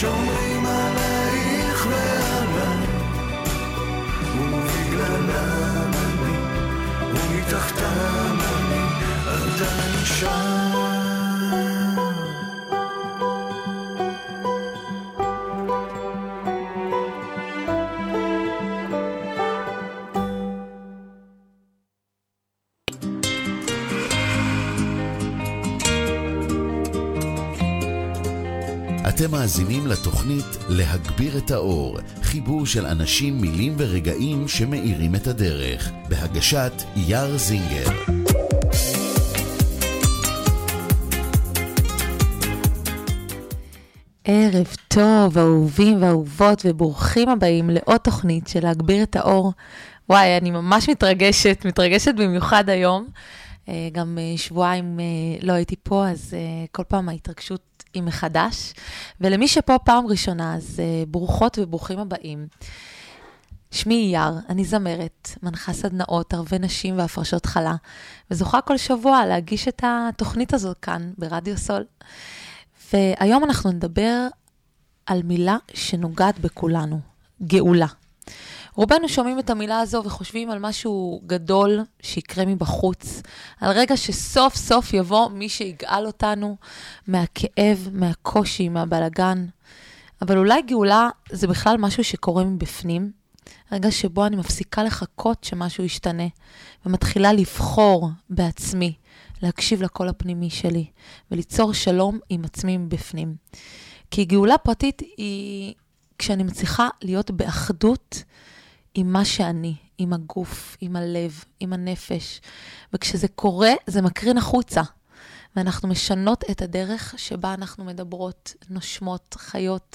שומרים עלייך ועליי, ובגללם אני, ומתחתם אני עדיין שם. אתם מאזינים לתוכנית להגביר את האור, חיבור של אנשים, מילים ורגעים שמאירים את הדרך, בהגשת יאר זינגר. ערב טוב, אהובים ואהובות, וברוכים הבאים לעוד תוכנית של להגביר את האור. וואי, אני ממש מתרגשת במיוחד היום. גם שבועיים לא הייתי פה, אז כל פעם ההתרגשות היא מחדש. ולמי שפה פעם ראשונה, אז ברוכות וברוכים הבאים. שמי יאר, אני זמרת, מנחה סדנאות, ערבי נשים והפרשות חלה, וזוכה כל שבוע להגיש את התוכנית הזאת כאן ברדיו סול. והיום אנחנו נדבר על מילה שנוגעת בכולנו, גאולה. רובנו שומעים את המילה הזו וחושבים על משהו גדול שיקרה מבחוץ, על רגע שסוף סוף יבוא מי שיגאל אותנו מהכאב, מהקושי, מהבלגן. אבל אולי גאולה זה בכלל משהו שקורה מבפנים, רגע שבו אני מפסיקה לחכות שמשהו ישתנה, ומתחילה לבחור בעצמי, להקשיב לקול הפנימי שלי, וליצור שלום עם עצמי מבפנים. כי גאולה פרטית היא כשאני מצליחה להיות באחדות עם מה שאני, עם הגוף, עם הלב, עם הנפש. וכשזה קורה, זה מקרין החוצה. ואנחנו משנות את הדרך שבה אנחנו מדברות, נושמות, חיות,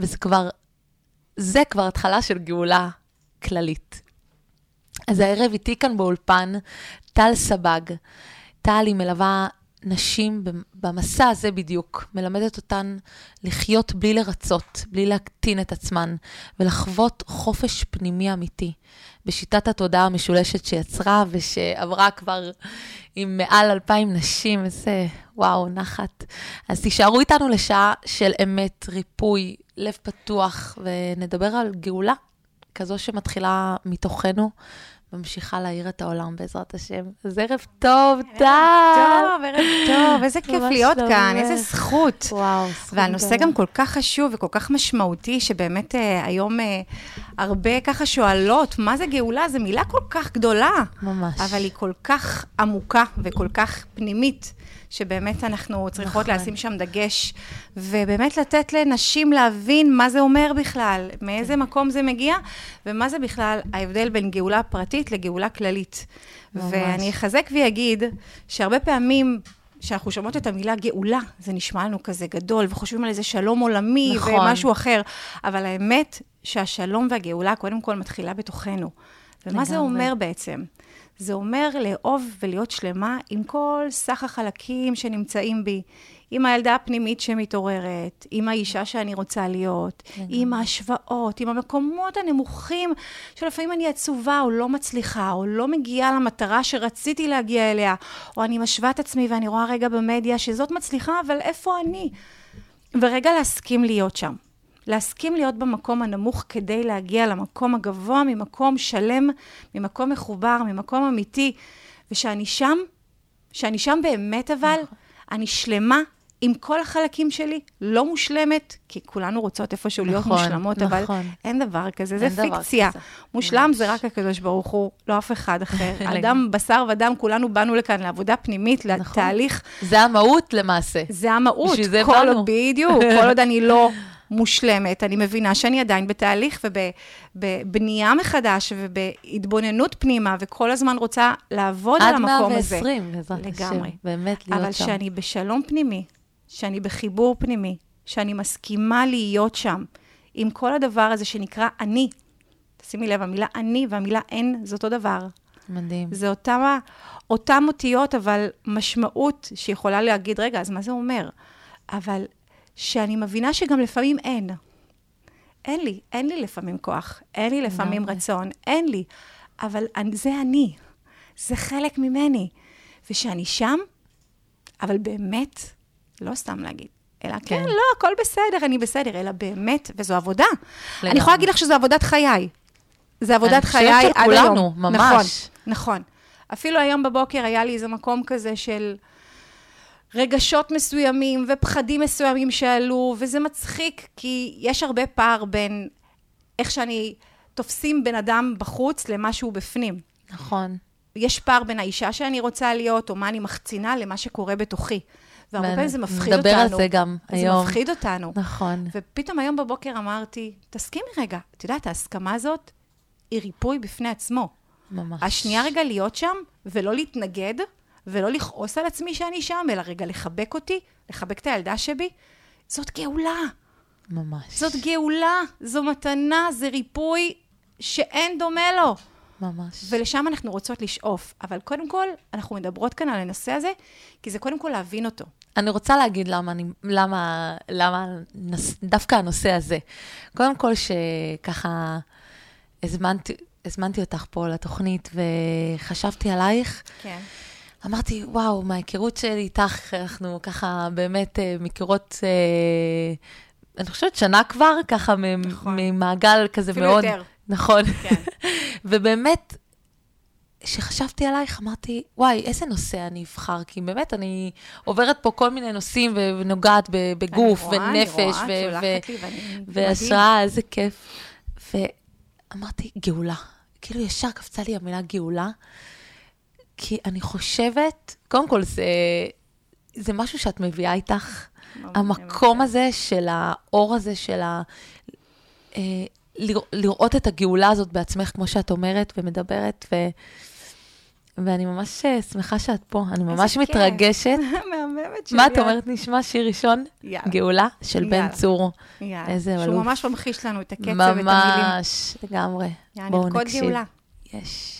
זה כבר התחלה של גאולה כללית. אז הערב איתי כאן באולפן, טל סבג. טל היא מלווה נשים במסע הזה בדיוק, מלמדת אותן לחיות בלי לרצות, בלי להקטין את עצמן, ולחוות חופש פנימי אמיתי, בשיטת התודעה המשולשת שיצרה, ושעברה כבר עם מעל 2,000 נשים, איזה וואו, נחת. אז תישארו איתנו לשעה של אמת, ריפוי, לב פתוח, ונדבר על גאולה, כזו שמתחילה מתוכנו, ממשיכה להעיר את העולם בעזרת השם. אז ערב טוב, טל. ערב טוב, איזה כיף להיות כאן, איזה זכות. וואו, והנושא גם כל כך חשוב וכל כך משמעותי, שבאמת היום הרבה ככה שואלות, מה זה גאולה? זו מילה כל כך גדולה. ממש. אבל היא כל כך עמוקה וכל כך פנימית, שבאמת אנחנו צריכות לשים שם דגש, ובאמת לתת לנשים להבין מה זה אומר בכלל, מאיזה מקום זה מגיע, ומה זה בכלל ההבדל בין גאולה פרטית לגאולה כללית. ואני אחזק ויגיד שהרבה פעמים שאנחנו שומעות את המילה גאולה, זה נשמע לנו כזה גדול, וחושבים על איזה שלום עולמי ומשהו אחר, אבל האמת שהשלום והגאולה קודם כל מתחילה בתוכנו. ומה זה אומר בעצם? זה אומר לאהוב ולהיות שלמה עם כל סך החלקים שנמצאים בי, עם הילדה הפנימית שמתעוררת, עם האישה שאני רוצה להיות, עם ההשוואות, עם המקומות הנמוכים, שלפעמים אני עצובה או לא מצליחה, או לא מגיעה למטרה שרציתי להגיע אליה, או אני משווה את עצמי ואני רואה רגע במדיה שזאת מצליחה, אבל איפה אני? ורגע להסכים להיות שם. להסכים להיות במקום הנמוך כדי להגיע למקום הגבוה, ממקום שלם, ממקום מחובר, ממקום אמיתי, ושאני שם באמת אבל, אני שלמה עם כל החלקים שלי, לא מושלמת, כי כולנו רוצות איפשהו להיות מושלמות, אבל אין דבר כזה, זה פיקציה. מושלם זה רק הקדוש ברוך הוא, לא אף אחד אחר. אדם, בשר ודם, כולנו באנו לכאן לעבודה פנימית, לתהליך. זה המהות למעשה. זה המהות. בדיוק, כל עוד אני לא מושלמת, אני מבינה שאני עדיין בתהליך ובבנייה מחדש ובהתבוננות פנימה, וכל הזמן רוצה לעבוד על המקום הזה. עד 120, בעזרת השם, באמת להיות אבל שם. אבל שאני בשלום פנימי, שאני בחיבור פנימי, שאני מסכימה להיות שם, עם כל הדבר הזה שנקרא אני. תשימי לב, המילה אני והמילה אין, זה אותו דבר. מדהים. זה אותם אותיות, אבל משמעות שיכולה להגיד, רגע, אז מה זה אומר? אבל שאני מבינה שגם לפעמים אין. אין לי לפעמים כוח, אין לי לפעמים רצון, אין לי. אבל זה אני, זה חלק ממני. ושאני שם, אבל באמת, לא סתם להגיד, אלא כן, לא, הכל בסדר, אני בסדר, אלא באמת, וזו עבודה. אני יכולה להגיד לך שזו עבודת חיי. זה עבודת חיי עד היום. אני חושבת שכולנו, ממש. נכון. אפילו היום בבוקר היה לי איזה מקום כזה של רגשות מסוימים ופחדים מסוימים שעלו, וזה מצחיק, כי יש הרבה פער בין איך שאני תופסים בן אדם בחוץ למה שהוא בפנים. נכון. יש פער בין האישה שאני רוצה להיות, או מה אני מחצינה למה שקורה בתוכי. והרבה פעמים זה מפחיד אותנו. נדבר על זה גם היום. זה מפחיד אותנו. נכון. ופתאום היום בבוקר אמרתי, תסכימי רגע, את יודעת, ההסכמה הזאת היא ריפוי בפני עצמו. ממש. השנייה רגע להיות שם, ולא להתנגד, ולא לכעוס על עצמי שאני שם, אלא רגע לחבק אותי, לחבק את הילדה שבי, זאת גאולה. ממש. זאת גאולה, זו מתנה, זה ריפוי שאין דומה לו. ממש. ולשם אנחנו רוצות לשאוף. אבל קודם כל, אנחנו מדברות כאן על הנושא הזה, כי זה קודם כל להבין אותו. אני רוצה להגיד למה דווקא הנושא הזה. קודם כל שככה הזמנתי אותך פה לתוכנית וחשבתי עלייך. כן. אמרתי, וואו, מההיכרות שלי איתך, אנחנו ככה באמת מכירות, אני חושבת שנה כבר, ככה ממעגל כזה מאוד. אפילו יותר. נכון. כן. ובאמת, כשחשבתי עלייך, אמרתי, וואי, איזה נושא אני אבחר? כי באמת אני עוברת פה כל מיני נושאים ונוגעת בגוף ונפש והשראה, איזה כיף. ואמרתי, גאולה. כאילו ישר קפצה לי המילה גאולה, כי אני חושבת, קודם כל זה משהו שאת מביאה איתך, המקום הזה של האור הזה, של לראות את הגאולה הזאת בעצמך, כמו שאת אומרת ומדברת, ואני ממש שמחה שאת פה, אני ממש מתרגשת. מהממת שלי. מה את אומרת, נשמע שיר ראשון? גאולה של בן צור. איזה אלוף. שהוא ממש ממחיש לנו את הקצב ואת המילים. ממש, לגמרי. בואו נקשיב. גאולה. יש.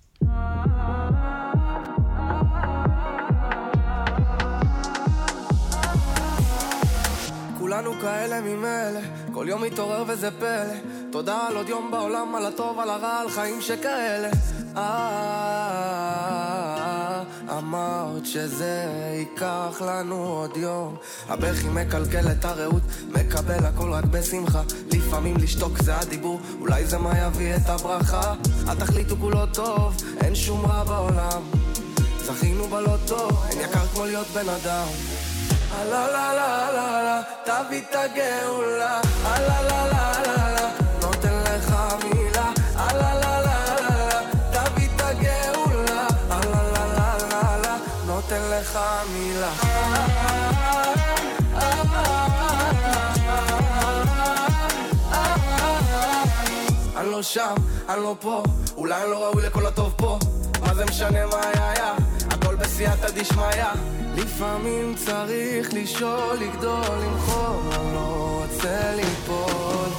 כולנו כאלה ממילא, כל יום מתעורר וזה פלא. תודה על עוד יום בעולם, על הטוב, על הרע, על חיים שכאלה. אמרת שזה ייקח לנו עוד יום. הבכי מקלקל את הרעות, מקבל הכל רק בשמחה. לפעמים לשתוק זה הדיבור, אולי זה מה יביא את הברכה. התכלית הוא כולו טוב, אין שום רע בעולם. זכינו בלוטו, אין יקר כמו להיות בן אדם. לה לה לה לה לה, תביא את הגאולה. לה לה לה לה לה, נותן לך מילה. לה לה לה לה, תביא את הגאולה. לה לה לה לה לה, נותן לך מילה. אני לא שם, אני לא פה, אולי אני לא ראוי לכל הטוב פה. מה זה משנה מה היה? הכל בסייעתא דשמיא. לפעמים צריך לשאול, לגדול, למחול, אני לא רוצה ליפול.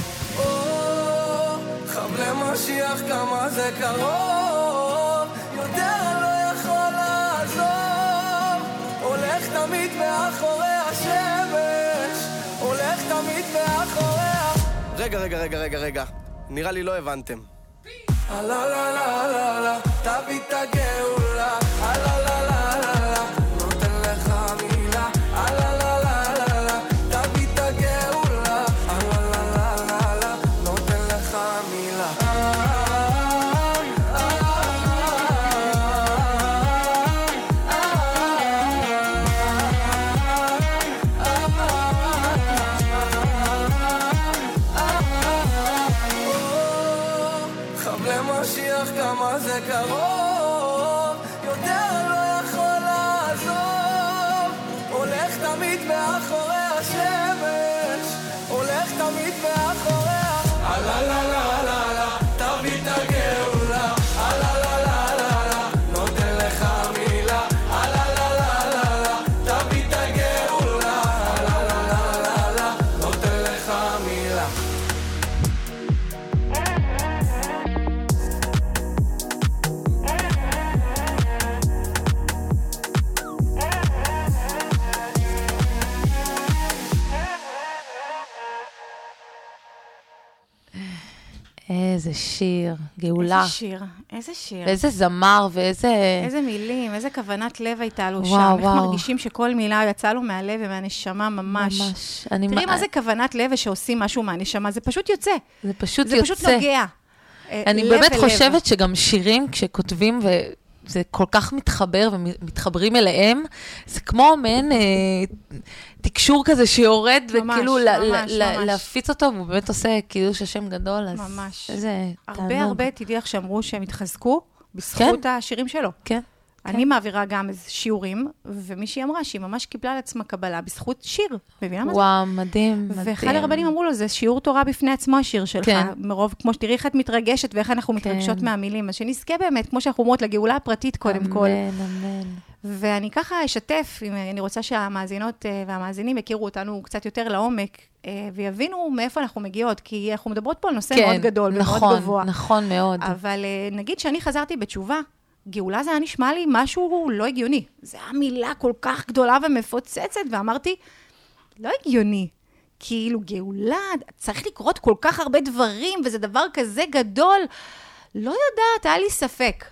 חב למשיח כמה זה קרוב, יודע לא יכול לעזוב. הולך תמיד מאחורי השמש, הולך תמיד מאחוריה. רגע, נראה לי לא הבנתם. לה לה לה לה לה, תביא את הגאולה. לה לה לה לה, נותן לך מילה. לה לה לה לה, תביא את הגאולה. לה לה לה לה, נותן לך מילה. חב למשיח כמה זה קרוב, יודע לא יכול לעזוב. הולך תמיד מאחורי השמש, הולך תמיד מאחוריה. לה לה לה לה לה, תביא את הגאולה. לה לה לה לה, נותן לך מילה. לה לה לה לה, תביא את הגאולה. לה לה לה לה, נותן לך מילה. איזה שיר, גאולה. איזה שיר. ואיזה זמר, ואיזה... איזה מילים, איזה כוונת לב הייתה לו וואו, שם. איך וואו. מרגישים שכל מילה יצאה לו מהלב ומהנשמה ממש. ממש. תראי מה זה כוונת לב ושעושים משהו מהנשמה, זה פשוט יוצא. זה פשוט זה יוצא. פשוט נוגע. אני לב באמת ולב. חושבת שגם שירים, כשכותבים וזה כל כך מתחבר ומתחברים אליהם, זה כמו מעין תקשור כזה שיורד, ממש, וכאילו ממש. להפיץ אותו, והוא באמת עושה קידוש השם גדול, אז ממש. איזה תענוג. הרבה, תדעי לך שאמרו שהם התחזקו בזכות השירים שלו. כן. אני מעבירה גם איזה שיעורים, ומישהי אמרה שהיא ממש קיבלה על עצמה קבלה בזכות שיר. מבינה מה זה? וואו, מדהים, מדהים. ואחד הרבנים אמרו לו, זה שיעור תורה בפני עצמו, השיר שלך. כן. מרוב, כמו שתראי איך את מתרגשת, ואיך אנחנו מתרגשות מהמילים. אז שנזכה באמת, כמו שאנחנו אומרות, לגאולה הפרטית קודם כל. אמן, אמן. ואני ככה אשתף, אני רוצה שהמאזינות והמאזינים יכירו אותנו קצת יותר לעומק, ויבינו מאיפה אנחנו מגיעות, כי אנחנו מדברות פה על נושא מאוד גדול ומאוד גבוה. נכון מאוד. אבל נגיד שאני חזרתי בתשובה, גאולה זה היה נשמע לי משהו לא הגיוני. זו הייתה מילה כל כך גדולה ומפוצצת, ואמרתי, לא הגיוני. כאילו גאולה, צריך לקרות כל כך הרבה דברים, וזה דבר כזה גדול. לא יודעת, היה לי ספק.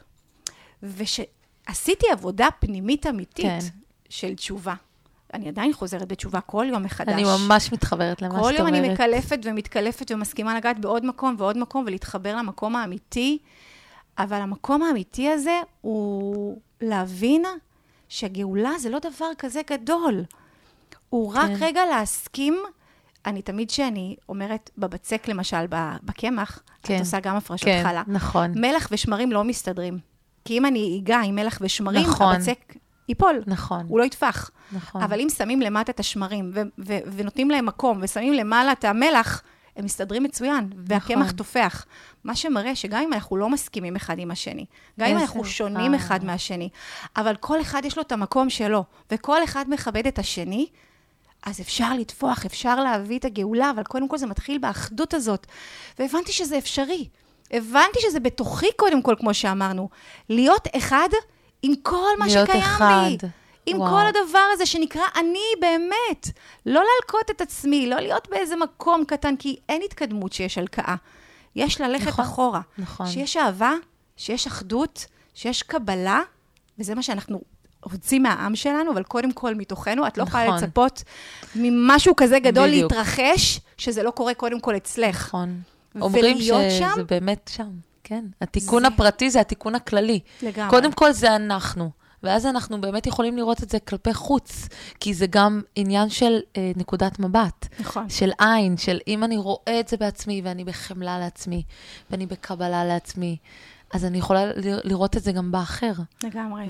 עשיתי עבודה פנימית אמיתית של תשובה. אני עדיין חוזרת בתשובה כל יום מחדש. אני ממש מתחברת למה שאת אומרת. כל יום אני מקלפת ומתקלפת ומסכימה לגעת בעוד מקום ועוד מקום, ולהתחבר למקום האמיתי. אבל המקום האמיתי הזה הוא להבין שהגאולה זה לא דבר כזה גדול. הוא רק רגע להסכים. אני תמיד שאני אומרת בבצק למשל, בקמח, את עושה גם הפרשות חלה. נכון. מלח ושמרים לא מסתדרים. כי אם אני אגע עם מלח ושמרים, נכון. הבצק ייפול. נכון. הוא לא יתפח. נכון. אבל אם שמים למטה את השמרים, ונותנים להם מקום, ושמים למעלה את המלח, הם מסתדרים מצוין, והקמח תופח. מה שמראה שגם אם אנחנו לא מסכימים אחד עם השני, גם אם אנחנו שונים אחד מהשני, אבל כל אחד יש לו את המקום שלו, וכל אחד מכבד את השני, אז אפשר לתפוח, אפשר להביא את הגאולה, אבל קודם כל זה מתחיל באחדות הזאת. והבנתי שזה אפשרי. הבנתי שזה בתוכי קודם כל, כמו שאמרנו. להיות אחד עם כל מה שקיים לי. עם כל הדבר הזה שנקרא אני באמת. לא להלקות את עצמי, לא להיות באיזה מקום קטן, כי אין התקדמות שיש הלקאה. יש ללכת אחורה. שיש אהבה, שיש אחדות, שיש קבלה, וזה מה שאנחנו רוצים מהעם שלנו, אבל קודם כל מתוכנו, את לא יכולה לצפות ממשהו כזה גדול להתרחש, שזה לא קורה קודם כל אצלך. נכון. אומרים שזה באמת שם, כן. התיקון הפרטי זה התיקון הכללי. לגמרי. קודם כל זה אנחנו. ואז אנחנו באמת יכולים לראות את זה כלפי חוץ, כי זה גם עניין של נקודת מבט. נכון. של עין, של אם אני רואה את זה בעצמי, ואני בחמלה לעצמי, ואני בקבלה לעצמי, אז אני יכולה לראות את זה גם באחר. לגמרי.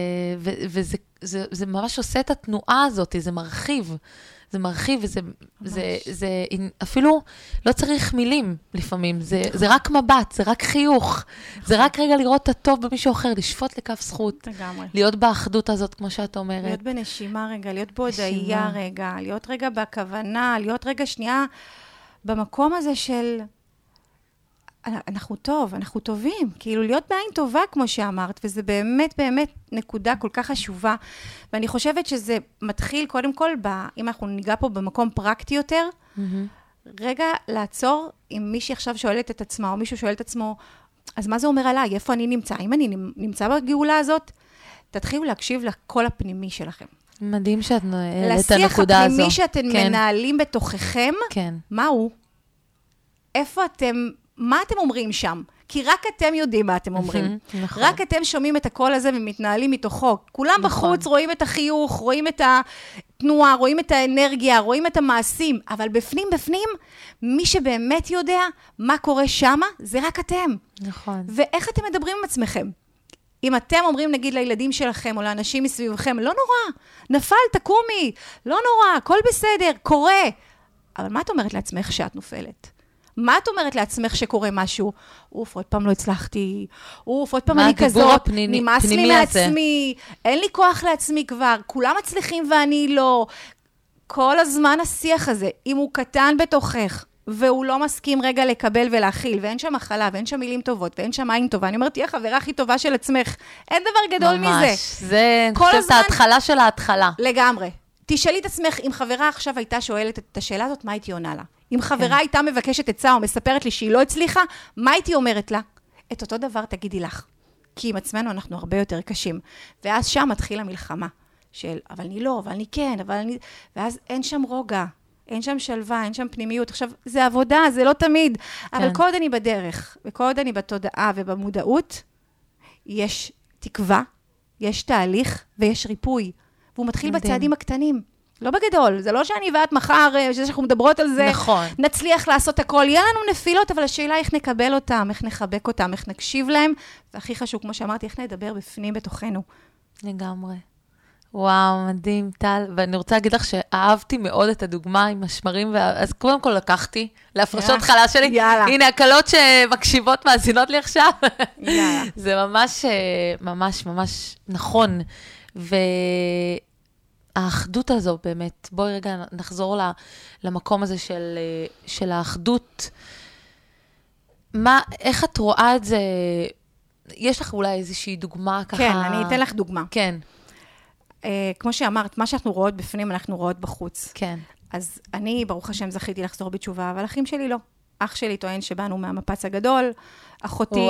וזה ממש עושה את התנועה הזאת, זה מרחיב. זה מרחיב, וזה אפילו לא צריך מילים לפעמים, זה רק מבט, זה רק חיוך, זה רק רגע לראות את הטוב במישהו אחר, לשפוט לכף זכות, להיות באחדות הזאת, כמו שאת אומרת. להיות בנשימה רגע, להיות בהודעה רגע, להיות רגע בכוונה, להיות רגע שנייה במקום הזה של אנחנו טוב, אנחנו טובים, כאילו להיות בעין טובה, כמו שאמרת, וזה באמת, באמת נקודה כל כך חשובה, ואני חושבת שזה מתחיל קודם כל, אם אנחנו ניגע פה במקום פרקטי יותר, רגע לעצור, אם מישהי עכשיו שואלת את עצמה, או מישהו שואל את עצמו, אז מה זה אומר עליי? איפה אני נמצא? אם אני נמצא בגאולה הזאת, תתחילו להקשיב לקול הפנימי שלכם. מדהים שאת נועלת את הנקודה הזו. לשיח הפנימי שאתם מנהלים בתוככם, מהו? איפה אתם... מה אתם אומרים שם? כי רק אתם יודעים מה אתם אומרים. רק אתם שומעים את הקול הזה ומתנהלים מתוכו. כולם בחוץ רואים את החיוך, רואים את התנועה, רואים את האנרגיה, רואים את המעשים, אבל בפנים, מי שבאמת יודע מה קורה שם, זה רק אתם. נכון. ואיך אתם מדברים עם עצמכם? אם אתם אומרים, נגיד, לילדים שלכם או לאנשים מסביבכם, לא נורא, נפל, תקומי, לא נורא, הכל בסדר, קורה. אבל מה את אומרת לעצמך שאת נופלת? מה את אומרת לעצמך שקורה משהו? אוף, עוד פעם לא הצלחתי. אוף, עוד פעם אני כזאת. נמאס לי מעצמי. אין לי כוח לעצמי כבר. כולם מצליחים ואני לא. כל הזמן השיח הזה, אם הוא קטן בתוכך, והוא לא מסכים רגע לקבל ולהכיל, ואין שם מחלה, ואין שם מילים טובות, ואין שם עין טובה, אני אומרת, תהיה חברה הכי טובה של עצמך. אין דבר גדול מזה. ממש. זה ההתחלה של ההתחלה. לגמרי. תשאלי את עצמך, אם חברה עכשיו הייתה שואלת את השאלה הזאת, מה הייתי עונה לה? אם חברה הייתה מבקשת עצה או מספרת לי שהיא לא הצליחה, מה הייתי אומרת לה? את אותו דבר תגידי לך. כי עם עצמנו אנחנו הרבה יותר קשים. ואז שם מתחילה מלחמה של, אבל אני לא, אבל אני כן, אבל אני... ואז אין שם רוגע, אין שם שלווה, אין שם פנימיות. עכשיו, זה עבודה, זה לא תמיד. כן. אבל כל עוד אני בדרך, וכל עוד אני בתודעה ובמודעות, יש תקווה, יש תהליך ויש ריפוי. והוא מתחיל בצעדים הקטנים. לא בגדול, זה לא שאני ואת מחר, שאנחנו מדברות על זה, נכון. נצליח לעשות הכל. יהיה לנו נפילות, אבל השאלה איך נקבל אותם, איך נחבק אותם, איך נקשיב להם, והכי חשוב, כמו שאמרתי, איך נדבר בפנים בתוכנו. לגמרי. וואו, מדהים, טל. ואני רוצה להגיד לך שאהבתי מאוד את הדוגמה עם השמרים, אז קודם כל לקחתי להפרשות חלה שלי. יאללה. הנה, הקלות שמקשיבות, מאזינות לי עכשיו. יאללה. זה ממש, ממש, ממש נכון. האחדות הזו באמת, בואי רגע נחזור למקום הזה של האחדות. איך את רואה את זה? יש לך אולי איזושהי דוגמה ככה? כן, אני אתן לך דוגמה. כן. כמו שאמרת, מה שאנחנו רואות בפנים, אנחנו רואות בחוץ. כן. אז אני, ברוך השם, זכיתי לחזור בתשובה, אבל אחים שלי לא. אח שלי טוען שבאנו מהמפץ הגדול, אחותי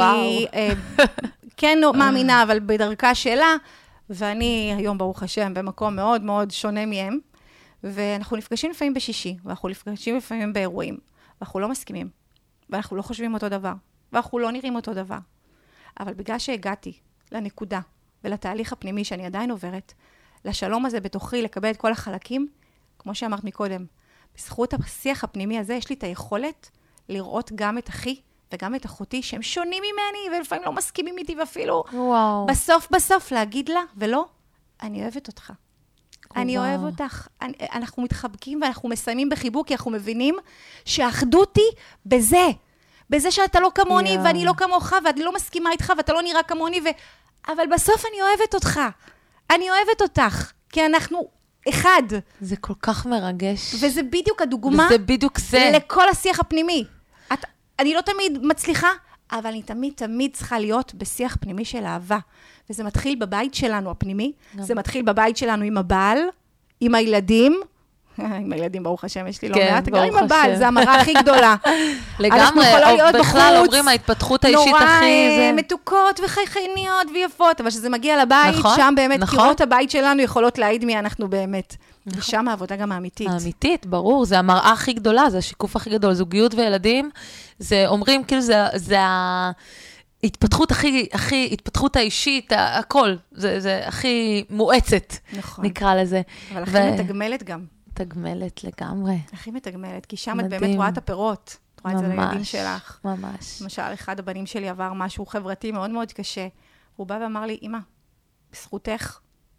כן מאמינה, אבל בדרכה שלה, ואני היום, ברוך השם, במקום מאוד מאוד שונה מהם, ואנחנו נפגשים לפעמים בשישי, ואנחנו נפגשים לפעמים באירועים, ואנחנו לא מסכימים, ואנחנו לא חושבים אותו דבר, ואנחנו לא נראים אותו דבר. אבל בגלל שהגעתי לנקודה, ולתהליך הפנימי שאני עדיין עוברת, לשלום הזה בתוכי, לקבל את כל החלקים, כמו שאמרת מקודם, בזכות השיח הפנימי הזה, יש לי את היכולת לראות גם את אחי, וגם את אחותי, שהם שונים ממני, ולפעמים לא מסכימים איתי, ואפילו בסוף להגיד לה, ולא, אני אוהבת אותך. אני אוהב אותך. אנחנו מתחבקים, ואנחנו מסיימים בחיבוק, כי אנחנו מבינים שהאחדות היא בזה שאתה לא כמוני, ואני לא כמוך, ואני לא מסכימה איתך, ואתה לא נראה כמוני, אבל בסוף אני אוהבת אותך. אני אוהבת אותך, כי אנחנו אחד. זה כל כך מרגש. וזה בדיוק הדוגמה. וזה בדיוק זה. לכל השיח הפנימי. אני לא תמיד מצליחה, אבל אני תמיד צריכה להיות בשיח פנימי של אהבה. וזה מתחיל בבית שלנו הפנימי, זה מתחיל בבית שלנו עם הבעל, עם הילדים, עם הילדים, ברוך השם, יש לי לא מעט, גם עם הבעל, זה המראה הכי גדולה. לגמרי, בכלל אומרים, ההתפתחות האישית הכי... נורא מתוקות וחייכניות ויפות, אבל כשזה מגיע לבית, שם באמת קירות הבית שלנו יכולות להעיד מי אנחנו באמת. ושם העבודה גם האמיתית. האמיתית, ברור, זה המראה הכי גדולה, זה השיקוף הכי גדול, זוגיות וילדים, זה אומרים, כאילו זה ההתפתחות הכי, התפתחות האישית, הכל, זה הכי מואצת, נקרא לזה. אבל הכי מתגמלת גם. מתגמלת לגמרי. הכי מתגמלת, כי שם את באמת רואה את הפירות, את רואה את זה לילדים שלך. ממש. למשל, אחד הבנים שלי עבר משהו חברתי מאוד מאוד קשה, הוא בא ואמר לי, אמא, בזכותך,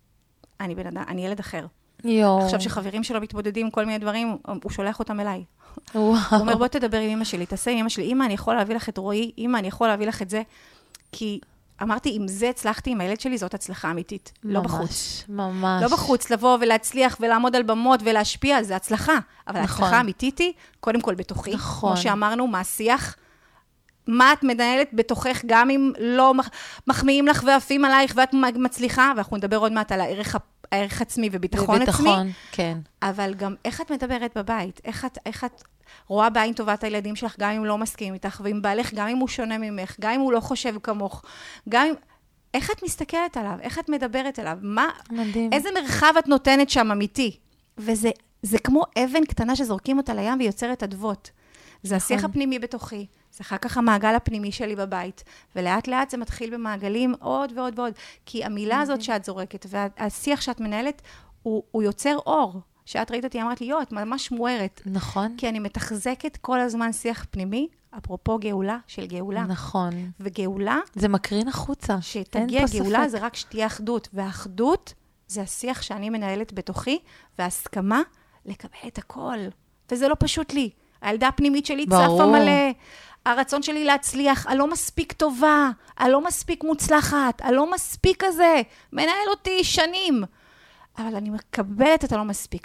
אני ילד אחר. עכשיו שחברים שלו מתמודדים עם כל מיני דברים, הוא שולח אותם אליי. הוא אומר, בוא תדבר עם אמא שלי, תעשה עם אמא שלי, אמא, אני יכול להביא לך את רועי, אמא, אני יכול להביא לך את זה, כי אמרתי, אם זה הצלחתי עם הילד שלי, זאת הצלחה אמיתית, לא בחוץ. ממש. לא בחוץ, לבוא ולהצליח ולעמוד על במות ולהשפיע, זה הצלחה, אבל ההצלחה האמיתית היא, קודם כל בתוכי, כמו שאמרנו, מהשיח, מה את מנהלת בתוכך, גם אם לא מחמיאים לך ועפים עלייך, ואת מצליחה, ואנחנו נדבר עוד מעט על הערך עצמי וביטחון עצמי. כן. אבל גם איך את מדברת בבית, איך את רואה בעין טובת הילדים שלך, גם אם לא מסכים איתך, ועם בעלך, גם אם הוא שונה ממך, גם אם הוא לא חושב כמוך, גם אם... איך את מסתכלת עליו? איך את מדברת עליו? מדהים. איזה מרחב את נותנת שם אמיתי? וזה כמו אבן קטנה שזורקים אותה לים ויוצרת אדוות. זה השיח הפנימי בתוכי, זה אחר כך המעגל הפנימי שלי בבית, ולאט לאט זה מתחיל במעגלים עוד ועוד ועוד, כי המילה הזאת שאת זורקת, והשיח שאת מנהלת, הוא יוצר אור. שאת ראית אותי, אמרת לי, את ממש מוארת. נכון. כי אני מתחזקת כל הזמן שיח פנימי, אפרופו גאולה של גאולה. נכון. וגאולה... זה מקרין החוצה. שתגיע גאולה זה רק שתהיה אחדות, והאחדות זה השיח שאני מנהלת בתוכי, וההסכמה לקבל את הכל. וזה לא פשוט לי. הילדה הפנימית שלי צפה מלא. הרצון שלי להצליח, אני לא מספיק טובה, אני לא מספיק מוצלחת, אני לא מספיק כזה. מנהל אותי שנים. אבל אני מקבלת את הלא מספיק הזה.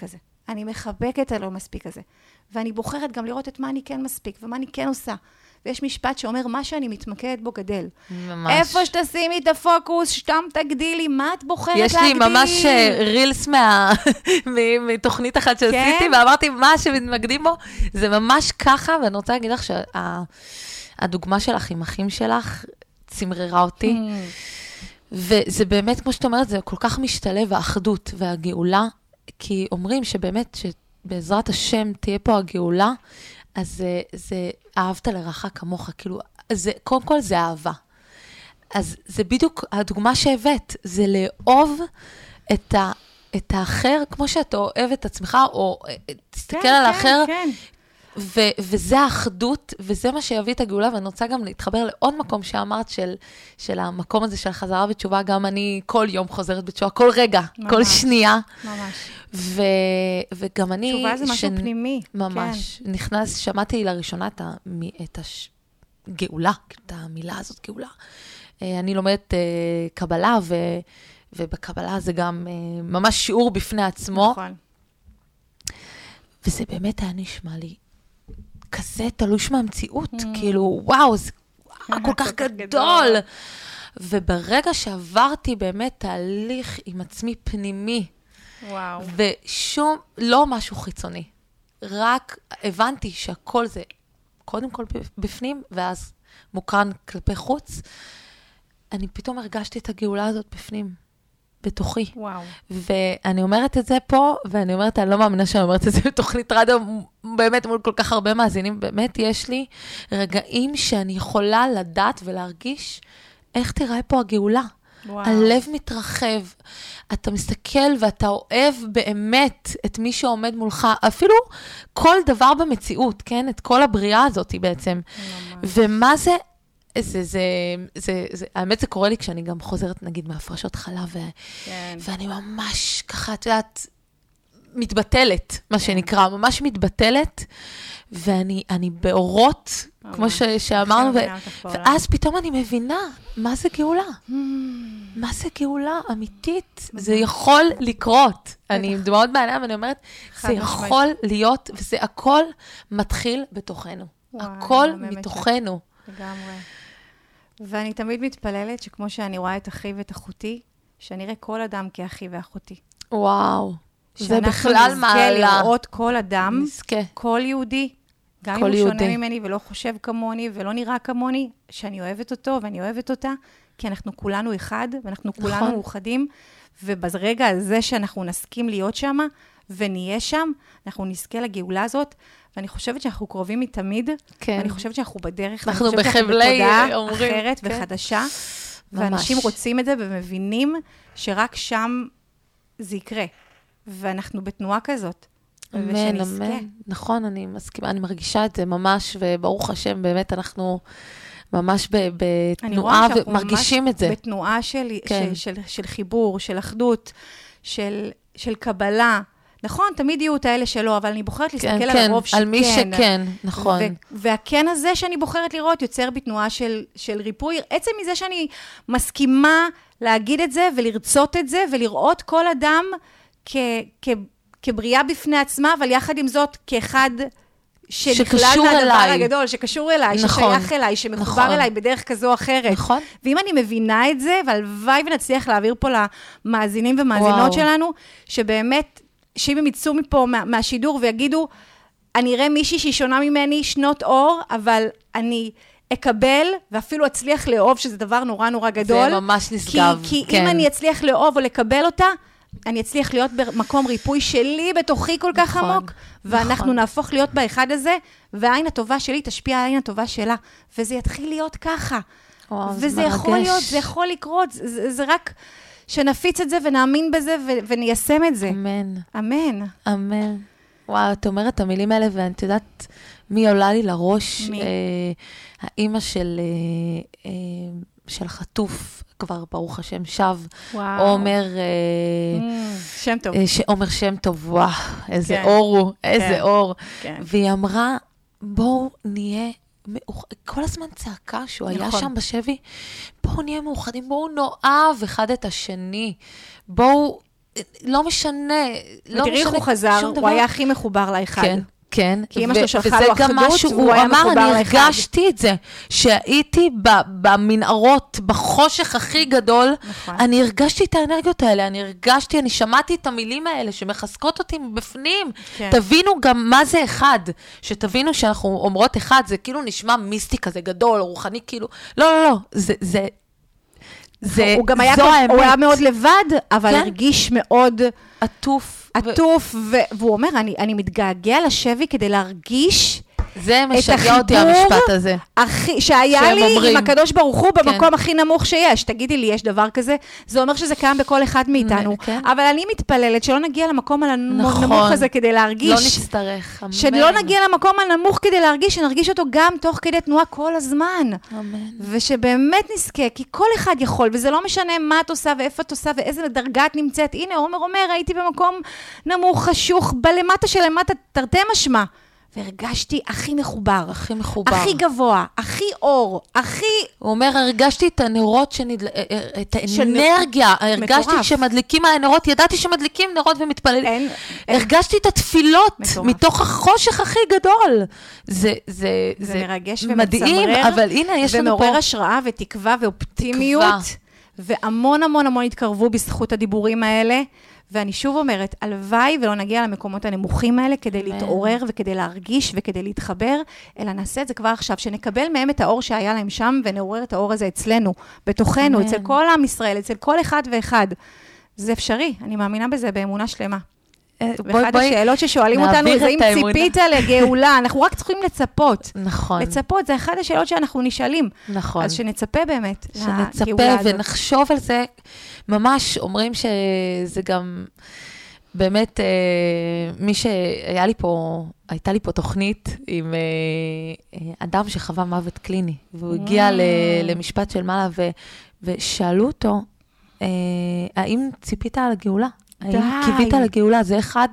אני מחבקת הלא מספיק הזה. ואני בוחרת גם לראות את מה אני כן מספיק, ומה אני כן עושה. ויש משפט שאומר, מה שאני מתמקדת בו גדל. ממש. איפה שתשימי את הפוקוס, שתם תגדילי, מה את בוחרת להגדיל? יש לי ממש רילס מתוכנית אחת שעשיתי, ואמרתי, מה שמתמקדים בו, זה ממש ככה, ואני רוצה להגיד לך שהדוגמה שלך עם אחים שלך, צמררה אותי, וזה באמת, כמו שאת אומרת, זה כל כך משתלב, האחדות והגאולה, כי אומרים שבאמת, שבעזרת השם תהיה פה הגאולה, אז זה אהבת לרעך כמוך, כאילו, קודם כל זה אהבה. אז זה בדיוק הדוגמה שהבאת, זה לאהוב את האחר, כמו שאתה אוהב את עצמך, או תסתכל על האחר, וזה האחדות, וזה מה שיביא את הגאולה, ואני רוצה גם להתחבר לעוד מקום שאמרת, של המקום הזה של חזרה בתשובה, גם אני כל יום חוזרת בתשובה, כל רגע, כל שנייה. ממש. וגם אני... תשובה זה משהו פנימי. ממש. נכנס, שמעתי לראשונה את הגאולה, את המילה הזאת, גאולה. אני לומדת קבלה, ובקבלה זה גם ממש שיעור בפני עצמו. נכון. וזה באמת היה נשמע לי כזה תלוש מהמציאות, כאילו, וואו, זה כל כך גדול. וברגע שעברתי באמת תהליך עם עצמי פנימי, וואו. ושום, לא משהו חיצוני, רק הבנתי שהכל זה קודם כל בפנים, ואז מוקרן כלפי חוץ, אני פתאום הרגשתי את הגאולה הזאת בפנים. בתוכי. וואו. ואני אומרת את זה פה, ואני אומרת, אני לא מאמינה שאני אומרת את זה בתוכנית רדיו, באמת מול כל כך הרבה מאזינים, באמת יש לי רגעים שאני יכולה לדעת ולהרגיש איך תראה פה הגאולה. וואו. הלב מתרחב, אתה מסתכל ואתה אוהב באמת את מי שעומד מולך, אפילו כל דבר במציאות, כן? את כל הבריאה הזאת בעצם. ממש. ומה זה? האמת זה קורה לי כשאני גם חוזרת, נגיד, מהפרשות חלב, ואני ממש ככה, את יודעת, מתבטלת, מה שנקרא, ממש מתבטלת, ואני באורות, כמו שאמרנו, ואז פתאום אני מבינה, מה זה גאולה? מה זה גאולה אמיתית? זה יכול לקרות. אני דמעות בעיניים, ואני אומרת, זה יכול להיות, וזה הכל מתחיל בתוכנו. הכל מתוכנו. לגמרי. ואני תמיד מתפללת שכמו שאני רואה את אחי ואת אחותי, שאני אראה כל אדם כאחי ואחותי. וואו. זה בכלל מעלה. שאנחנו נזכה לראות כל אדם, נזכה. כל יהודי, גם אם הוא שונה ממני ולא חושב כמוני ולא נראה כמוני, שאני אוהבת אותו ואני אוהבת אותה, כי אנחנו כולנו אחד, ואנחנו כולנו מאוחדים, וברגע הזה שאנחנו נסכים להיות שם, ונהיה שם, אנחנו נזכה לגאולה הזאת, ואני חושבת שאנחנו קרובים מתמיד, כן. ואני חושבת שאנחנו בדרך, אנחנו בחבלי, אומרים, אחרת כן. וחדשה, ממש. ואנשים רוצים את זה ומבינים שרק שם זה יקרה, ואנחנו בתנועה כזאת. אמן, אמן. נכון, אני מסכימה, אני מרגישה את זה ממש, וברוך השם, באמת אנחנו ממש בתנועה, ומרגישים את זה. בתנועה של חיבור, של אחדות, של קבלה. נכון, תמיד יהיו את האלה שלא, אבל אני בוחרת להסתכל על הרוב שכן. על מי שכן, נכון. והכן הזה שאני בוחרת לראות יוצר בתנועה של ריפוי. עצם מזה שאני מסכימה להגיד את זה ולרצות את זה, ולראות כל אדם כבריאה בפני עצמה, אבל יחד עם זאת כאחד שקשור אליי. הגדול, שקשור אליי, נכון. ששייך אליי, שמחובר אליי בדרך כזו או אחרת. נכון. ואם אני מבינה את זה, והלוואי ונצליח להעביר פה למאזינים ומאזינות שלנו, שבאמת, שאם הם יצאו מפה מהשידור ויגידו, אני אראה מישהי שהיא שונה ממני שנות אור, אבל אני אקבל, ואפילו אצליח לאהוב, שזה דבר נורא נורא גדול. זה ממש נשגב. כי אם אני אצליח לאהוב או לקבל אותה, אני אצליח להיות במקום ריפוי שלי בתוכי כל כך עמוק, ואנחנו נהפוך להיות באחד הזה, והעין הטובה שלי תשפיע על העין הטובה שלה, וזה יתחיל להיות ככה. וזה יכול להיות, זה יכול לקרות, זה רק שנפיץ את זה ונאמין בזה וניישם את זה. אמן. אמן. אמן. וואו, את אומרת את המילים האלה, ואת יודעת מי עולה לי לראש? האמא של חטוף, כבר ברוך השם שב, עומר שם טוב. עומר שם טוב, וואו, איזה אור הוא, איזה אור. והיא אמרה, בואו נהיה, כל הזמן צעקה שהוא היה שם בשבי, בואו נהיה מאוחדים, בואו נאהב אחד את השני, בואו לא משנה, ותראי איך הוא חזר, הוא היה הכי מחובר לאחד. כן. כן, כי אמא שלו שלחה לו אחדות, הוא אמר, אני הרגשתי את זה, שהייתי במנהרות, בחושך הכי גדול, אני הרגשתי את האנרגיות האלה, אני שמעתי את המילים האלה, שמחזקות אותי מבפנים, תבינו גם מה זה אחד, שתבינו שאנחנו אומרות אחד, זה כאילו נשמע מיסטי כזה גדול, רוחני כאילו, לא, הוא גם היה מאוד לבד, אבל הרגיש מאוד עטוף, והוא אומר, אני מתגעגע לשבי כדי להרגיש זה משגע אותי המשפט הזה. שהיה לי עם הקדוש ברוך הוא במקום הכי נמוך שיש. תגידי לי, יש דבר כזה? זה אומר שזה קיים בכל אחד מאיתנו. אבל אני מתפללת שלא נגיע למקום הנמוך הזה כדי להרגיש. לא נצטרך. שלא נגיע למקום הנמוך כדי להרגיש, שנרגיש אותו גם תוך כדי תנועה כל הזמן. ושבאמת נזכה, כי כל אחד יכול, וזה לא משנה מה את עושה ואיפה את עושה ואיזה דרגה את נמצאת. הנה, עומר אומר, הייתי במקום נמוך, חשוך, בלמטה שלמטה, תרתי משמע. והרגשתי הכי מחובר, הכי גבוה, הכי אור, הכי... הוא אומר, הרגשתי את הנרות, את האנרגיה, הרגשתי שמדליקים הנרות, ידעתי שמדליקים נרות ומתפללים. הרגשתי את התפילות מתוך החושך הכי גדול. זה מרגש מדהים, אבל הנה, יש לנו פה... ומעורר השראה ותקווה ואופטימיות, והמון המון המון התקרבו בזכות הדיבורים האלה. ואני שוב אומרת, הלוואי ולא נגיע למקומות הנמוכים האלה כדי להתעורר וכדי להרגיש וכדי להתחבר, אלא נעשה את זה כבר עכשיו, שנקבל מהם את האור שהיה להם שם, ונעורר את האור הזה אצלנו, בתוכנו, אצל כל עם ישראל, אצל כל אחד ואחד. זה אפשרי, אני מאמינה בזה באמונה שלמה. ואחת השאלות ששואלים אותנו, זה אם ציפית לגאולה, אנחנו רק צריכים לצפות. נכון. לצפות, זה אחת השאלות שאנחנו נשאלים. נכון. אז שנצפה באמת. שנצפה ונחשוב על זה. ממש אומרים שזה גם, באמת, מי הייתה לי פה תוכנית עם אדם שחווה מוות קליני, והוא הגיע למשפט של מעלה, ושאלו אותו, האם ציפית על הגאולה? האם קיווית על הגאולה? זה אחד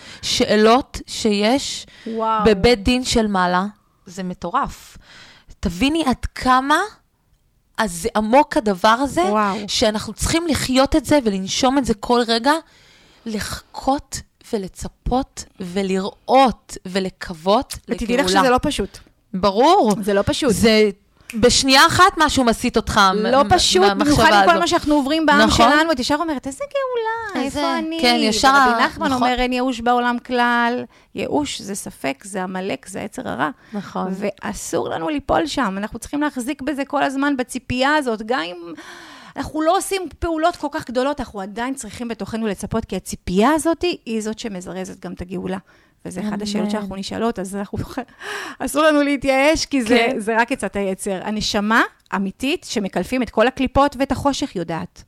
השאלות שיש בבית דין של מעלה. זה מטורף. תביני עד כמה אז זה עמוק הדבר הזה, שאנחנו צריכים לחיות את זה ולנשום את זה כל רגע, לחכות ולצפות ולראות ולקוות לגאולה. ותדעי לך שזה לא פשוט. ברור. זה לא פשוט. זה בשנייה אחת משהו מסית אותך. לא פשוט, במיוחד עם כל מה שאנחנו עוברים בעם שלנו, את ישר אומרת, איזה גאולה, איפה אני? כן, ישר. רבי נחמן אומר, אין ייאוש בעולם כלל. ייאוש זה ספק, זה המלאק, זה יצר הרע. נכון. ואסור לנו ליפול שם. אנחנו צריכים להחזיק בזה כל הזמן בציפייה הזאת, גם אם אנחנו לא עושים פעולות כל כך גדולות, אנחנו עדיין צריכים בתוכנו לצפות, כי הציפייה הזאת היא זאת שמזרזת גם את הגאולה. וזה אחד השאלות שאנחנו נשאלות, אז אסור לנו להתייאש, כי זה רק עצת היצר. הנשמה אמיתית, שמקלפים את כל הקליפות ואת החושך, יודעת.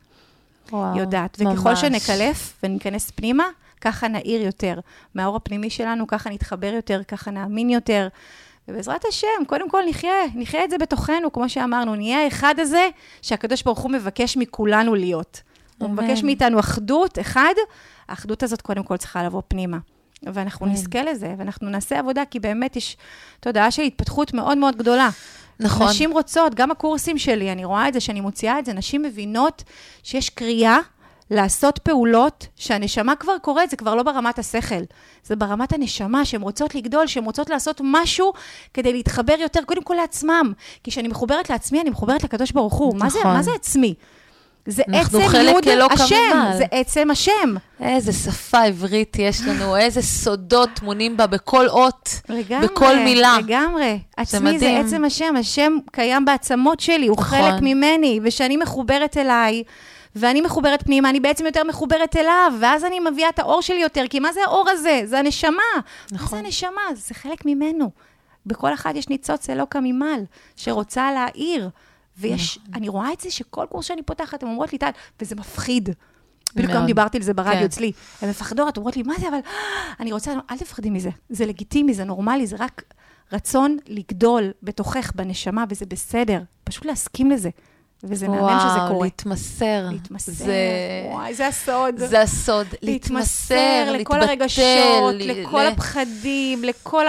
יודעת. וככל שנקלף וניכנס פנימה, ככה נעיר יותר. מהאור הפנימי שלנו, ככה נתחבר יותר, ככה נאמין יותר. ובעזרת השם, קודם כל נחיה את זה בתוכנו, כמו שאמרנו, נהיה האחד הזה, שהקדוש ברוך הוא מבקש מכולנו להיות. הוא מבקש מאיתנו אחדות, אחד, האחדות הזאת קודם כל צריכה לבוא פנימה. ואנחנו נזכה לזה, ואנחנו נעשה עבודה, כי באמת יש תודעה של התפתחות מאוד מאוד גדולה. נכון. נשים רוצות, גם הקורסים שלי, אני רואה את זה, שאני מוציאה את זה, נשים מבינות שיש קריאה לעשות פעולות שהנשמה כבר קורית, זה כבר לא ברמת השכל, זה ברמת הנשמה, שהן רוצות לגדול, שהן רוצות לעשות משהו כדי להתחבר יותר, קודם כל לעצמם. כי כשאני מחוברת לעצמי, אני מחוברת לקדוש ברוך הוא. נכון. מה זה עצמי? זה עצם יוד השם, זה עצם השם. איזה שפה עברית יש לנו, איזה סודות טמונים בה בכל אות, בכל מילה. לגמרי, עצמי זה עצם השם, השם קיים בעצמות שלי, הוא חלק ממני, ושאני מחוברת אליי, ואני מחוברת פנימה, אני בעצם יותר מחוברת אליו, ואז אני מביאה את האור שלי יותר, כי מה זה האור הזה? זה הנשמה. מה זה הנשמה? זה חלק ממנו. בכל אחד יש ניצוץ אלוקה ממעל, שרוצה להאיר. ויש, אני רואה את זה שכל קורס שאני פותחת, הן אומרות לי, טל, וזה מפחיד. בדיוק גם דיברתי על זה ברדיו אצלי. הן מפחדות, אומרות לי, מה זה? אבל אני רוצה, אל תפחדי מזה. זה לגיטימי, זה נורמלי, זה רק רצון לגדול בתוכך, בנשמה, וזה בסדר. פשוט להסכים לזה. וזה מהמם שזה קורה. להתמסר. להתמסר. וואי, זה הסוד. זה הסוד. להתמסר, לכל הרגשות, לכל הפחדים, לכל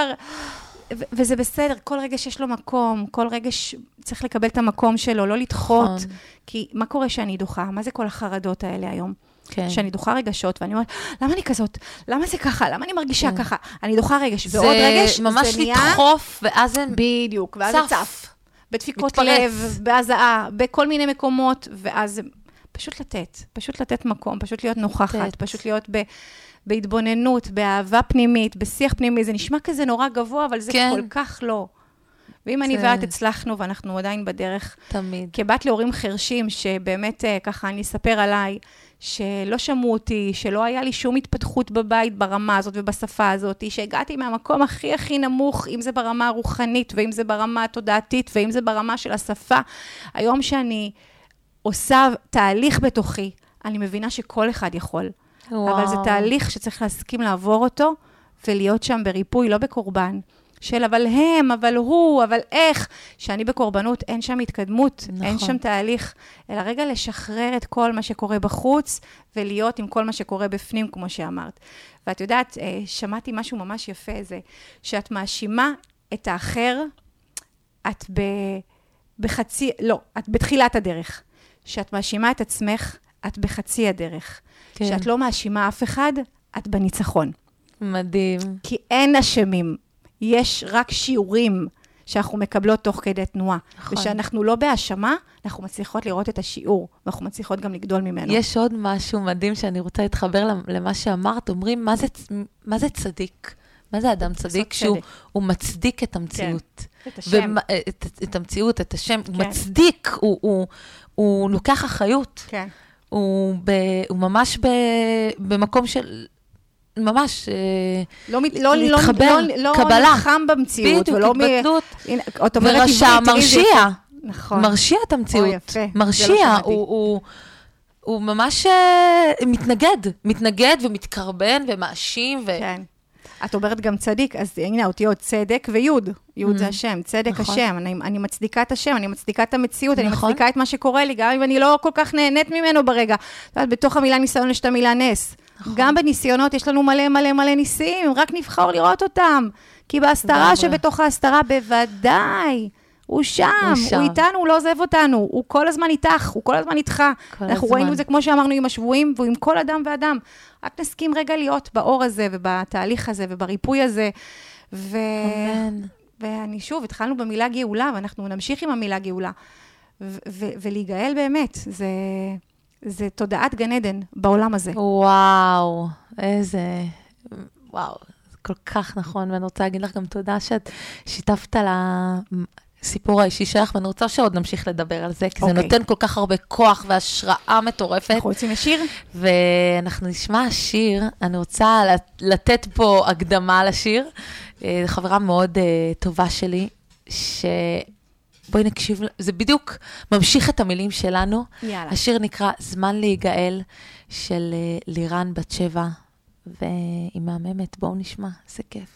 וזה בסדר, כל רגע שיש לו מקום, כל רגע צריך לקבל את המקום שלו, לא לדחות. כי מה קורה שאני דוחה? מה זה כל החרדות האלה היום? כן. שאני דוחה רגשות, ואני אומרת, למה אני כזאת? למה זה ככה? למה אני מרגישה ככה? אני דוחה רגש, ועוד רגש, זה ממש נהיה... לדחוף, ואז זה בדיוק, ואז זה צף. בדפיקות לב, בהזעה, בכל מיני מקומות, ואז זה פשוט לתת מקום, פשוט להיות נוכחת, פשוט להיות בהתבוננות, באהבה פנימית, בשיח פנימי, זה נשמע כזה נורא גבוה, אבל זה כל כך לא. ואם אני ואת הצלחנו, ואנחנו עדיין בדרך, תמיד. כבת להורים חרשים, שבאמת ככה אני אספר עליי, שלא שמעו אותי, שלא היה לי שום התפתחות בבית ברמה הזאת ובשפה הזאת, שהגעתי מהמקום הכי הכי נמוך, אם זה ברמה הרוחנית, ואם זה ברמה התודעתית, ואם זה ברמה של השפה. היום שאני עושה תהליך בתוכי, אני מבינה שכל אחד יכול. וואו. אבל זה תהליך שצריך להסכים לעבור אותו, ולהיות שם בריפוי, לא בקורבן. של אבל הם, אבל הוא, אבל איך, שאני בקורבנות, אין שם התקדמות, נכון. אין שם תהליך, אלא רגע לשחרר את כל מה שקורה בחוץ, ולהיות עם כל מה שקורה בפנים, כמו שאמרת. ואת יודעת, שמעתי משהו ממש יפה, זה שאת מאשימה את האחר, את את בתחילת הדרך. שאת מאשימה את עצמך, את בחצי הדרך. כן. שאת לא מאשימה אף אחד, את בניצחון. מדהים. כי אין אשמים. יש רק שיעורים שאנחנו מקבלות תוך כדי תנועה. נכון. ושאנחנו לא בהאשמה, אנחנו מצליחות לראות את השיעור, ואנחנו מצליחות גם לגדול ממנו. יש עוד משהו מדהים שאני רוצה להתחבר למה שאמרת. אומרים, מה זה צדיק? מה זה אדם צדיק? שהוא מצדיק את המציאות. כן. את השם. את המציאות, את השם. כן. הוא מצדיק, הוא לוקח אחריות. כן. הוא ממש במקום של... ממש להתחבר, קבלה. לא נלחם במציאות. בדיוק, התבטלות. ורשע, מרשיע. נכון. מרשיע את המציאות. מרשיע, הוא ממש מתנגד ומתקרבן ומאשים. כן. את אומרת גם צדיק, אז הנה, אותיות צדק ויוד. יוד זה השם, צדק השם. אני מצדיקה את השם, אני מצדיקה את המציאות, אני מצדיקה את מה שקורה לי, גם אם אני לא כל כך נהנית ממנו ברגע. בתוך המילה ניסיון יש את המילה נס. גם בניסיונות יש לנו מלא מלא מלא ניסים, רק נבחר לראות אותם. כי בהסתרה שבתוך ההסתרה בוודאי, הוא שם, הוא איתנו, הוא לא עוזב אותנו, הוא כל הזמן איתך, הוא כל הזמן איתך. אנחנו ראינו את זה כמו שאמרנו עם השבועים, והוא עם כל אדם ואדם. רק נסכים רגע להיות באור הזה, ובתהליך הזה, ובריפוי הזה. ואני שוב, התחלנו במילה גאולה, ואנחנו נמשיך עם המילה גאולה. ולהיגאל באמת, זה תודעת גן עדן בעולם הזה. וואו, וואו, זה כל כך נכון, ואני רוצה להגיד לך גם תודה שאת שיתפת על הסיפור האישי שלך, ואני רוצה שעוד נמשיך לדבר על זה, כי זה נותן כל כך הרבה כוח והשראה מטורפת. אנחנו רוצים לשיר? ואנחנו נשמע שיר, אני רוצה לתת פה הקדמה לשיר, חברה מאוד טובה שלי, בואי נקשיב, זה בדיוק ממשיך את המילים שלנו. יאללה. השיר נקרא זמן להיגאל של לירן בת 7, והיא מהממת, בואו נשמע, זה כיף.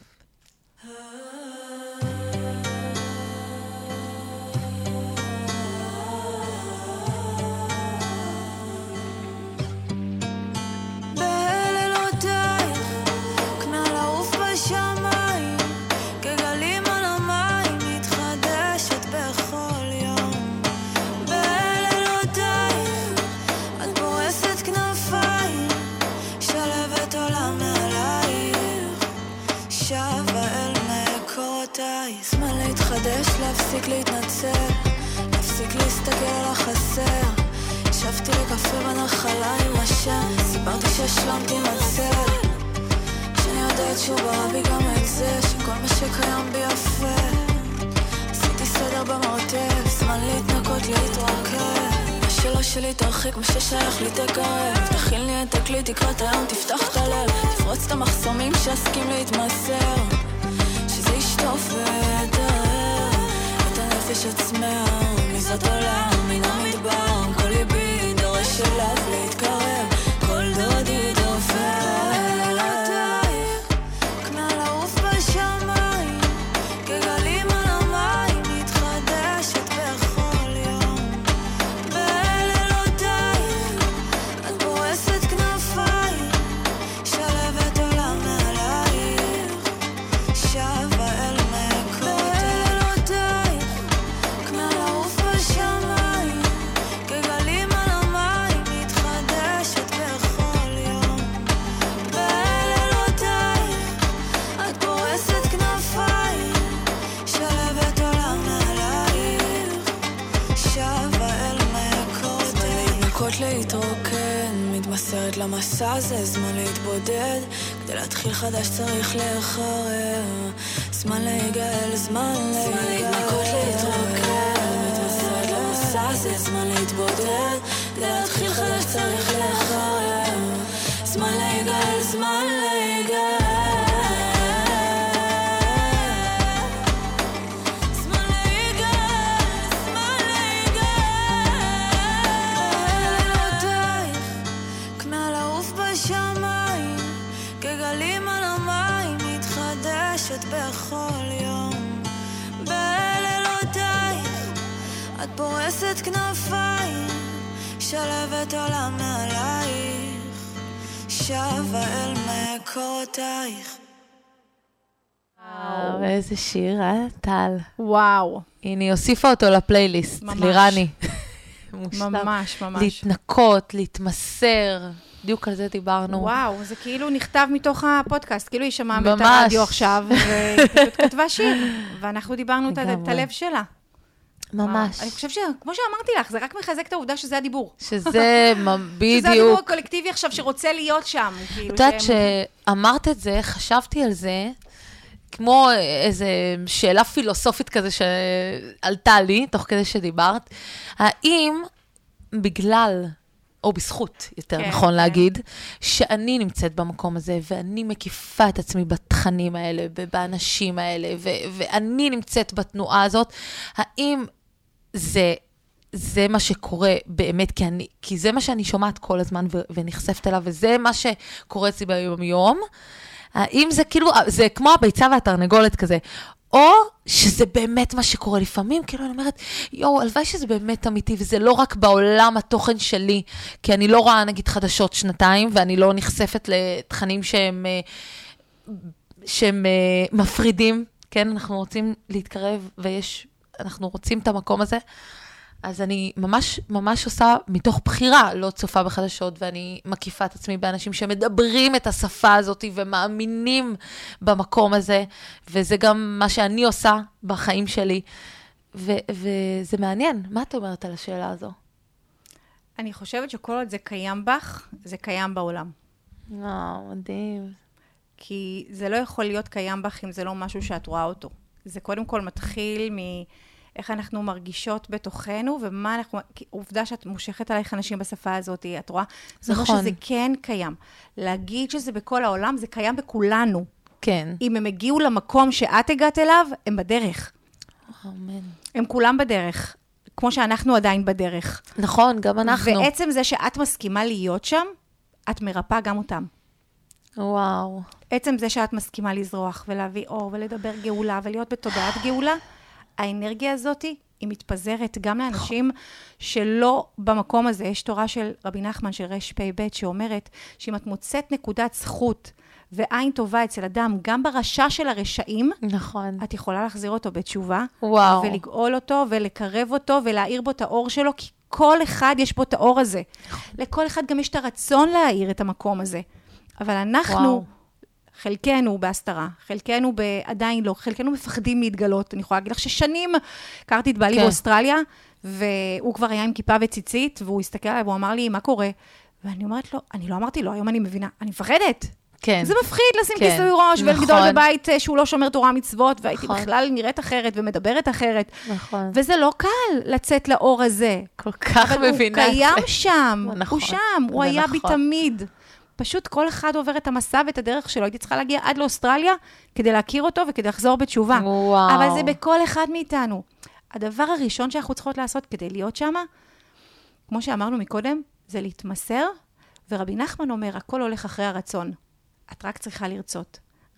להפסיק להתנצל, להפסיק להסתכל על החסר. ישבתי לקפה בנחלה עם השם, סיפרתי שהשלמתי עם הצל, שאני יודעת שהוא ברא בי גם את זה, שכל מה שקיים בי יפה. עשיתי סדר במרתף, זמן להתנקות, להתרוקף. מה שלא שלי תרחיק, מה ששייך לי תקרב. תכין לי את הכלי, תקרא את היום, תפתח את הלב, תפרוץ את המחסומים שהסכים להתמסר, שזה ישטוף ויתר נפש עצמה, מזאת עולם, מן המדבר, כל ליבי דורש אליו להתקרב, כל דודי דופר. לילותייך, כמה לעוף בשמיים, כגלים על המים, מתחדשת בכל יום. בלילותייך, את פורסת כנפיים, שלבת עולם מעלייך, דקות להתרוקן, מתמסרת למסע הזה, זמן להתבודד, כדי להתחיל חדש צריך לחרר, זמן להיגאל, זמן דקות להתרוקן, מתמסרת למסע הזה, זמן להתבודד, כדי להתחיל חדש צריך לחרר, זמן להיגאל, זמן להיגאל. בכל יום בלילותייך את פורסת כנפיים, שלבת עולם מעלייך, שבה אל מקורותייך. וואו, איזה שיר, טל? וואו. הנה, הוסיפה אותו לפלייליסט, לירני. ממש, ממש. להתנקות, להתמסר, בדיוק על זה דיברנו. וואו, זה כאילו נכתב מתוך הפודקאסט, כאילו היא שמעה את הרדיו עכשיו, והיא פשוט כתבה שיר, ואנחנו דיברנו את הלב שלה. ממש. אני חושב שכמו שאמרתי לך, זה רק מחזק את העובדה שזה הדיבור. שזה בדיוק. שזה הדיבור הקולקטיבי עכשיו שרוצה להיות שם. את יודעת שאמרת את זה, חשבתי על זה, כמו איזו שאלה פילוסופית כזה שעלתה לי, תוך כדי שדיברת, האם בגלל, או בזכות, יותר נכון להגיד, שאני נמצאת במקום הזה, ואני מקיפה את עצמי בתכנים האלה, ובאנשים האלה, ואני נמצאת בתנועה הזאת, האם זה מה שקורה באמת, כי זה מה שאני שומעת כל הזמן ונחשפת אליו, וזה מה שקורה אצלי ביום-יום, האם זה כאילו, זה כמו הביצה והתרנגולת כזה, או שזה באמת מה שקורה לפעמים, כאילו אני אומרת, הלוואי שזה באמת אמיתי, וזה לא רק בעולם התוכן שלי, כי אני לא רואה נגיד חדשות שנתיים, ואני לא נחשפת לתכנים שהם מפרידים, כן, אנחנו רוצים להתקרב, אנחנו רוצים את המקום הזה, אז אני ממש עושה מתוך בחירה, לא צופה בחדשות, ואני מקיפה את עצמי באנשים שמדברים את השפה הזאת, ומאמינים במקום הזה, וזה גם מה שאני עושה בחיים שלי, וזה מעניין. מה את אומרת על השאלה הזו? אני חושבת שכל עוד זה קיים בך, זה קיים בעולם. מדהים. כי זה לא יכול להיות קיים בך אם זה לא משהו שאת רואה אותו. זה קודם כל מתחיל איך אנחנו מרגישות בתוכנו, ומה אנחנו, עובדה שאת מושכת עלייך אנשים בשפה הזאת, את רואה? זה אומר שזה כן קיים. להגיד שזה בכל העולם, זה קיים בכולנו. כן. אם הם הגיעו למקום שאת הגעת אליו, הם בדרך. אמן. הם כולם בדרך, כמו שאנחנו עדיין בדרך. נכון, גם אנחנו. ועצם זה שאת מסכימה להיות שם, את מרפאה גם אותם. וואו. עצם זה שאת מסכימה לזרוח ולהביא אור ולדבר גאולה ולהיות בתודעת גאולה, האנרגיה הזאת היא מתפזרת גם לאנשים שלא במקום הזה. יש תורה של רבי נחמן של רש פי בית שאומרת שאם את מוצאת נקודת זכות ועין טובה אצל אדם, גם ברשע של הרשעים, נכון. את יכולה להחזיר אותו בתשובה, וואו. ולגאול אותו ולקרב אותו ולהאיר בו את האור שלו, כי כל אחד יש בו את האור הזה. לכל אחד גם יש את הרצון להאיר את המקום הזה. אבל אנחנו, וואו. חלקנו בהסתרה, חלקנו עדיין לא, חלקנו מפחדים להתגלות. אני יכולה להגיד לך ששנים קראתי את בעלי באוסטרליה, והוא כבר היה עם כיפה וציצית, והוא הסתכל עליי והוא אמר לי, מה קורה? ואני אומרת לו, אני לא אמרתי לו, היום אני מבינה, אני מפחדת. כן. זה מפחיד לשים כיסוי ראש, ולגדול בבית שהוא לא שומר תורה מצוות, והייתי בכלל נראית אחרת ומדברת אחרת. נכון. וזה לא קל לצאת לאור הזה. כל כך מבינה. אבל הוא קיים שם, הוא שם, הוא היה בי תמיד. פשוט כל אחד עובר את המסע ואת הדרך שלו. הייתי צריכה להגיע עד לאוסטרליה כדי להכיר אותו וכדי לחזור בתשובה. וואו. אבל זה בכל אחד מאיתנו. הדבר הראשון שאנחנו צריכות לעשות כדי להיות שם, כמו שאמרנו מקודם, זה להתמסר, ורבי נחמן אומר, הכל הולך אחרי הרצון. את רק צריכה לרצות.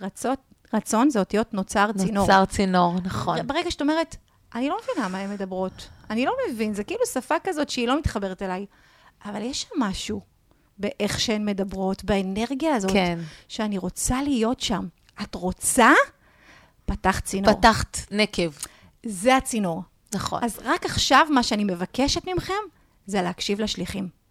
רצון זה אותיות נוצר צינור. נוצר צינור, נכון. ברגע שאת אומרת, אני לא מבינה מה הן מדברות. אני לא מבין, זה כאילו שפה כזאת שהיא לא מתחברת אליי. אבל יש שם משהו באיך שהן מדברות, באנרגיה הזאת, כן. שאני רוצה להיות שם. את רוצה? פתחת צינור. פתחת נקב. זה הצינור. נכון. אז רק עכשיו מה שאני מבקשת ממכם, זה להקשיב לשליחים.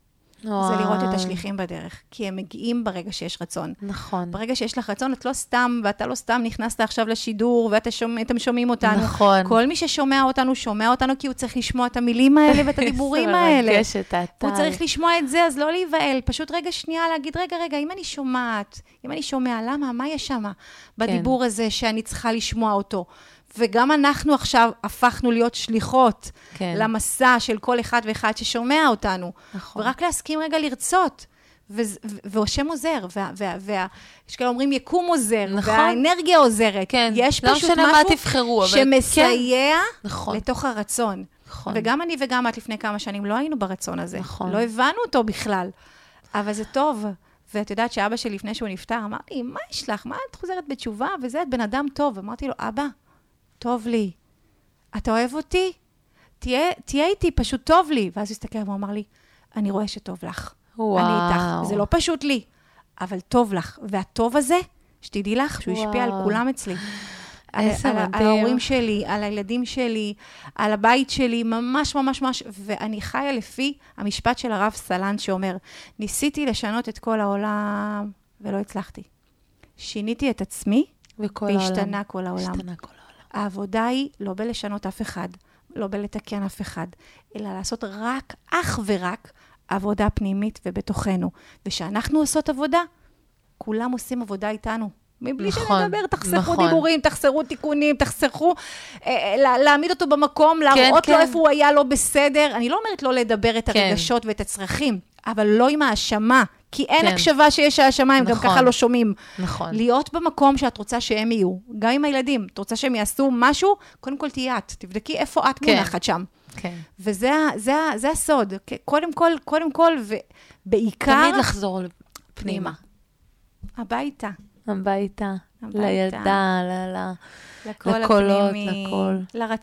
זה לראות את השליחים בדרך, כי הם מגיעים ברגע שיש רצון. נכון. ברגע שיש לך רצון, את לא סתם, ואתה לא סתם נכנסת עכשיו לשידור, ואתם שומעים אותנו. נכון. כל מי ששומע אותנו, שומע אותנו, כי הוא צריך לשמוע את המילים האלה ואת הדיבורים האלה. מרגשת, הוא צריך לשמוע את זה, אז לא להיבהל, פשוט רגע שנייה להגיד, רגע, אם אני שומעת, אם אני שומע, למה, מה יש שם בדיבור הזה שאני צריכה לשמוע אותו? וגם אנחנו עכשיו הפכנו להיות שליחות למסע של כל אחד ואחד ששומע אותנו. נכון. ורק להסכים רגע לרצות. והשם עוזר, יש כאלה אומרים יקום עוזר, נכון. והאנרגיה עוזרת. כן. יש לא פשוט משנה משהו מה תבחרו, אבל שמסייע נכון. לתוך הרצון. נכון. וגם אני וגם את לפני כמה שנים לא היינו ברצון הזה. נכון. לא הבנו אותו בכלל. אבל זה טוב. ואת יודעת שאבא שלי לפני שהוא נפטר, אמר לי, מה יש לך? מה את חוזרת בתשובה? וזה, את בן אדם טוב. אמרתי לו, אבא, טוב לי. אתה אוהב אותי? תהיה איתי, פשוט טוב לי. ואז הוא הסתכל והוא אמר לי, אני רואה שטוב לך. וואו. אני איתך. זה לא פשוט לי, אבל טוב לך. והטוב הזה, שתדעי לך, שהוא השפיע על כולם אצלי. על ההורים שלי, על הילדים שלי, על הבית שלי, ממש ממש ממש. ואני חיה לפי המשפט של הרב סלן שאומר, ניסיתי לשנות את כל העולם ולא הצלחתי. שיניתי את עצמי והשתנה כל העולם. העבודה היא לא בלשנות אף אחד, לא בלתקן אף אחד, אלא לעשות אך ורק עבודה פנימית ובתוכנו. ושאנחנו עושות עבודה, כולם עושים עבודה איתנו. מבלי שנדבר, תחסכו דיבורים, תחסרו תיקונים, תחסכו להעמיד אותו במקום, להראות לו איפה הוא היה לא בסדר. אני לא אומרת לא לדבר את הרגשות ואת הצרכים, אבל לא עם האשמה, כי אין הקשבה שיש האשמה, הם גם ככה לא שומעים. להיות במקום שאת רוצה שהם יהיו, גם עם הילדים, את רוצה שהם יעשו משהו, קודם כל תהיה את, תבדקי איפה את מונחת שם. וזה הסוד. קודם כל, ובעיקר... תמיד לחזור פנימה. הביתה. הביתה, לילדה, לקולות, לכל.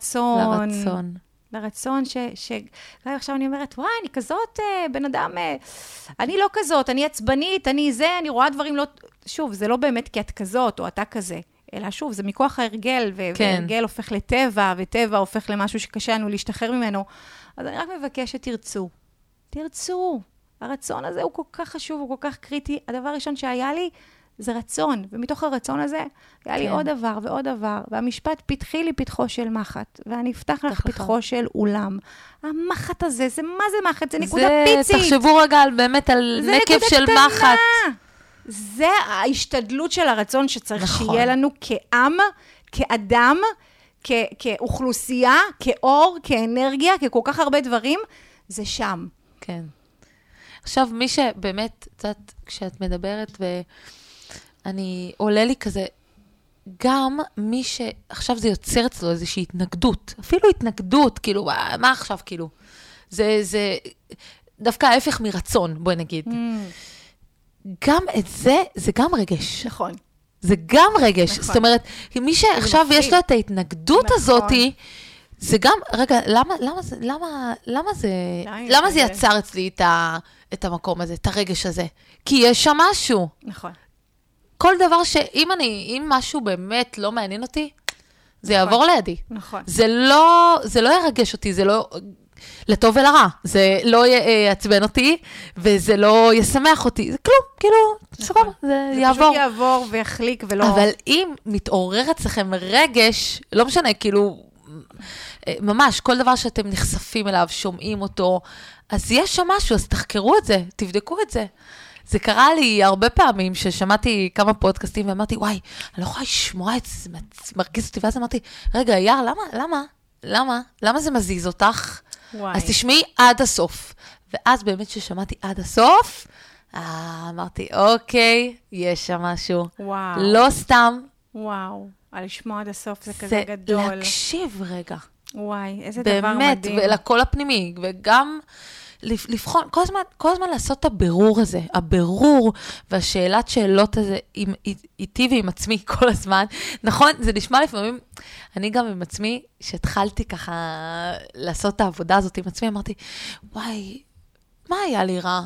לרצון עכשיו אני אומרת, וואי, אני כזאת בן אדם, אני לא כזאת, אני עצבנית, אני רואה דברים לא, שוב, זה לא באמת כי את כזאת או אתה כזה, אלא שוב, זה מכוח ההרגל, והרגל הופך לטבע, וטבע הופך למשהו שקשה לנו להשתחרר ממנו, אז אני רק מבקשת, תרצו, הרצון הזה הוא כל כך חשוב, הוא כל כך קריטי, הדבר הראשון שהיה לי, זה רצון, ומתוך הרצון הזה, היה לי עוד דבר ועוד דבר, והמשפט פתחי לי פתחו של מחט, ואני אפתח לך פתחו של אולם. המחט הזה, מה זה מחט? זה נקודה פיצית. תחשבו רגע באמת על נקב של מחט. זה ההשתדלות של הרצון שצריך שיהיה לנו כעם, כאדם, כאוכלוסייה, כאור, כאנרגיה, ככל כך הרבה דברים, זה שם. כן. עכשיו, מי שבאמת, כשאת מדברת אני עולה לי כזה, גם מי שעכשיו זה יוצר אצלו איזושהי התנגדות, אפילו התנגדות, כאילו, מה עכשיו, כאילו? זה דווקא ההפך מרצון, בואי נגיד. גם את זה גם רגש. נכון. זה גם רגש. זאת אומרת, מי שעכשיו יש לו את ההתנגדות הזאת, זה גם, רגע, למה זה יצר אצלי את המקום הזה, את הרגש הזה? כי יש שם משהו. נכון. כל דבר אם משהו באמת לא מעניין אותי, זה יעבור לידי. נכון. זה לא ירגש אותי, זה לא לטוב ולרע. זה לא יעצבן אותי, וזה לא ישמח אותי. זה כלום, כאילו, סבבה, זה יעבור. זה פשוט יעבור ויחליק ולא... אבל אם מתעורר אצלכם רגש, לא משנה, כאילו, ממש, כל דבר שאתם נחשפים אליו, שומעים אותו, אז יש שם משהו, אז תחקרו את זה, תבדקו את זה. זה קרה לי הרבה פעמים ששמעתי כמה פודקאסטים ואמרתי, וואי, אני לא יכולה לשמוע את זה, מרגיז אותי, ואז אמרתי, רגע, יאר, למה זה מזיז אותך? וואי. אז תשמעי עד הסוף. ואז באמת ששמעתי עד הסוף, אמרתי, אוקיי, יש שם משהו. וואו. לא סתם. וואו, על לשמוע עד הסוף זה כזה גדול. להקשיב רגע. וואי, איזה דבר מדהים. באמת, ולקול הפנימי, וגם... לבחון, כל הזמן לעשות את הבירור הזה, הבירור והשאלת שאלות הזה איתי ועם עצמי כל הזמן. נכון, זה נשמע לפעמים, אני גם עם עצמי, שהתחלתי ככה לעשות את העבודה הזאת עם עצמי, אמרתי, וואי, מה היה לי רע?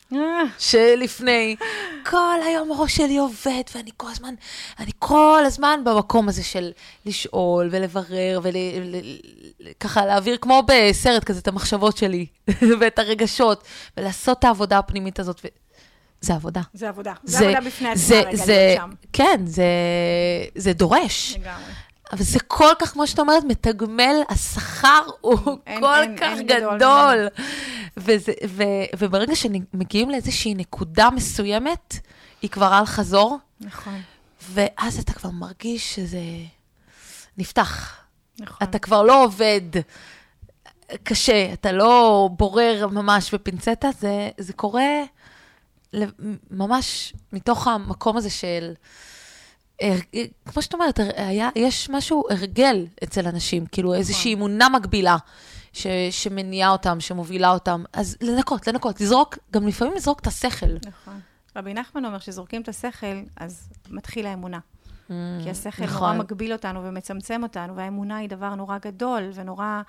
שלפני, כל היום הראש שלי עובד, ואני כל הזמן במקום הזה של לשאול ולברר, וככה להעביר כמו בסרט כזה את המחשבות שלי, ואת הרגשות, ולעשות את העבודה הפנימית הזאת, זה עבודה. זה עבודה. זה עבודה בפני עצמה רגע להיות שם. כן, זה דורש. לגמרי. אבל זה כל כך, כמו שאתה אומרת, מתגמל, השכר הוא כל כך גדול. וברגע שמגיעים לאיזושהי נקודה מסוימת, היא כבר על חזור. נכון. ואז אתה כבר מרגיש שזה נפתח. נכון. אתה כבר לא עובד קשה, אתה לא בורר ממש בפינצטה, זה קורה ממש מתוך המקום הזה של... כמו שאת אומרת, יש משהו הרגל אצל אנשים, כאילו איזושהי אמונה מגבילה שמניעה אותם, שמובילה אותם. אז לנקות, לזרוק, גם לפעמים לזרוק את השכל. נכון. רבי נחמן אומר שזורקים את השכל, אז מתחיל האמונה. כי השכל נורא מגביל אותנו ומצמצם אותנו, והאמונה היא דבר נורא גדול ונורא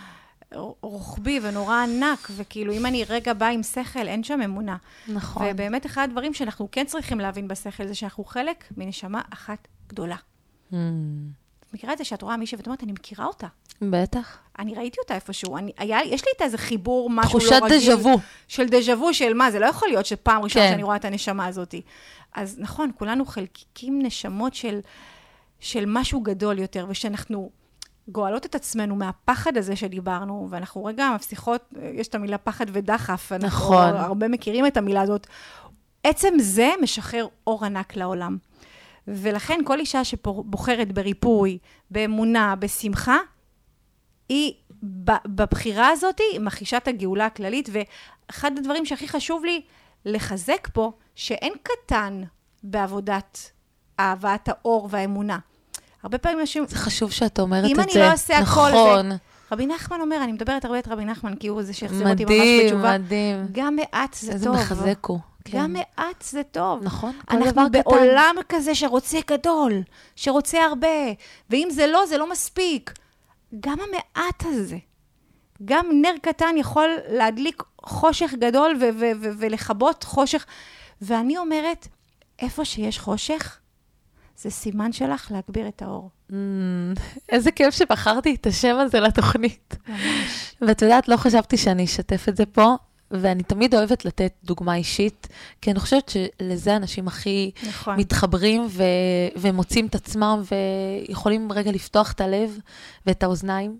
רוחבי ונורא ענק, וכאילו אם אני רגע באה עם שכל, אין שם אמונה. נכון. ובאמת אחד הדברים שאנחנו כן צריכים להבין בשכל, זה שאנחנו חלק מנשמה אחת גדולה. את מכירה את זה שאת רואה מישהי, ואת אומרת, אני מכירה אותה. בטח. אני ראיתי אותה איפשהו, יש לי את איזה חיבור, משהו לא רגיל. תחושת דז'ה-וו. של דז'ה-וו, של מה, זה לא יכול להיות שפעם ראשונה שאני רואה את הנשמה הזאת. אז נכון, כולנו חלקיקים נשמות של משהו גדול יותר, ושאנחנו גואלות את עצמנו מהפחד הזה שדיברנו, ואנחנו רגע מפסיכות, יש את המילה פחד ודחף, אנחנו הרבה מכירים את המילה הזאת. עצם זה משחרר אור ענק לעולם. ולכן כל אישה שבוחרת בריפוי, באמונה, בשמחה, היא בבחירה הזאת, היא מחישת הגאולה הכללית, ואחד הדברים שהכי חשוב לי לחזק פה, שאין קטן בעבודת אהבת האור והאמונה. הרבה פעמים אנשים... זה חשוב שאת אומרת את זה. אם אני לא אעשה הכל נכון. זה... רבי נחמן אומר, אני מדברת הרבה את רבי נחמן, כי הוא זה שהחזיר אותי ממש בתשובה. מדהים. גם מעט זה איזה טוב. איזה מחזק הוא. גם מעט זה טוב. נכון. אנחנו בעולם כזה שרוצה גדול, שרוצה הרבה, ואם זה לא, זה לא מספיק. גם המעט הזה, גם נר קטן יכול להדליק חושך גדול ולחבות חושך. ואני אומרת, איפה שיש חושך, זה סימן שלך להגביר את האור. איזה כיף שבחרתי את השם הזה לתוכנית. ממש. ואת יודעת, לא חשבתי שאני אשתף את זה פה, ואני תמיד אוהבת לתת דוגמה אישית, כי אני חושבת שלזה אנשים הכי מתחברים ומוצאים את עצמם, ויכולים רגע לפתוח את הלב ואת האוזניים.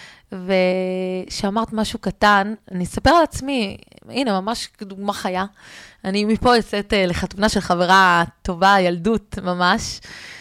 ושאמרת משהו קטן, אני אספר על עצמי, הנה, ממש דוגמה חיה. אני מפה יוצאת לחתונה של חברה טובה, ילדות ממש,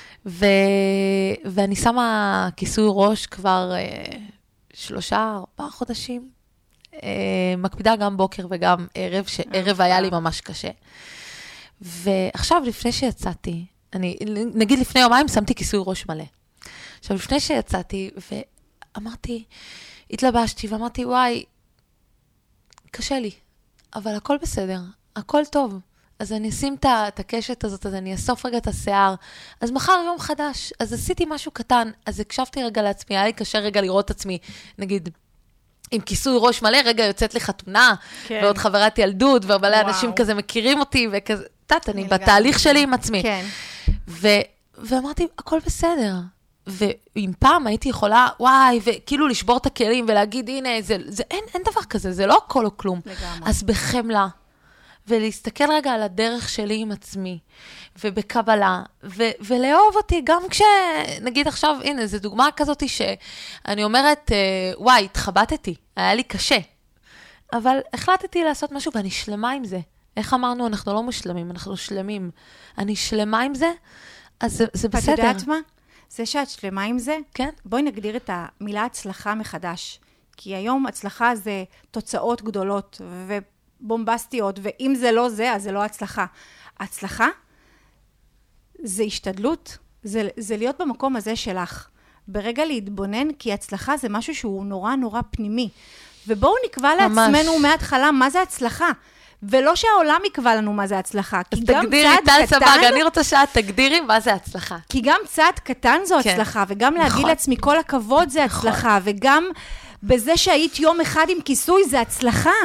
ואני שמה כיסוי ראש כבר 3-4 חודשים, מקפידה גם בוקר וגם ערב, שערב היה לי ממש קשה. ועכשיו, לפני שיצאתי, נגיד לפני יומיים שמתי כיסוי ראש מלא. עכשיו, לפני שיצאתי, אמרתי, התלבשתי ואמרתי, וואי, קשה לי, אבל הכל בסדר, הכל טוב. אז אני אשים את הקשת הזאת, אז אני אסוף רגע את השיער. אז מחר יום חדש, אז עשיתי משהו קטן, אז הקשבתי רגע לעצמי, היה לי קשה רגע לראות את עצמי, נגיד, עם כיסוי ראש מלא, רגע יוצאת לי חתונה, כן. ועוד חברת ילדות, והרבה אנשים כזה מכירים אותי, וכזה, אני בתהליך שלי עם עצמי. כן. ואמרתי, הכל בסדר. ואם פעם הייתי יכולה, וואי, וכאילו לשבור את הכלים ולהגיד, הנה, אין דבר כזה, זה לא הכל או כלום. לגמרי. אז בחמלה, ולהסתכל רגע על הדרך שלי עם עצמי, ובקבלה, ולאהוב אותי, גם כשנגיד עכשיו, הנה, זו דוגמה כזאת שאני אומרת, וואי, התחבטתי, היה לי קשה. אבל החלטתי לעשות משהו, ואני שלמה עם זה. איך אמרנו, אנחנו לא מושלמים, אנחנו שלמים. אני שלמה עם זה, אז זה בסדר. את יודעת מה? זה שאת שלמה עם זה, כן. בואי נגדיר את המילה הצלחה מחדש. כי היום הצלחה זה תוצאות גדולות ובומבסטיות, ואם זה לא זה, אז זה לא הצלחה. הצלחה זה השתדלות, זה להיות במקום הזה שלך. ברגע להתבונן, כי הצלחה זה משהו שהוא נורא נורא פנימי. ובואו נקבע לעצמנו מההתחלה מה זה הצלחה. ולא שהעולם יקבע לנו מה זה הצלחה. אז תגדירי, טל סבג, אני רוצה שאת תגדירי מה זה הצלחה. כי גם צעד קטן זו הצלחה, וגם להגיד לעצמי כל הכבוד זה הצלחה, וגם בזה שהיית יום אחד עם כיסוי זה הצלחה.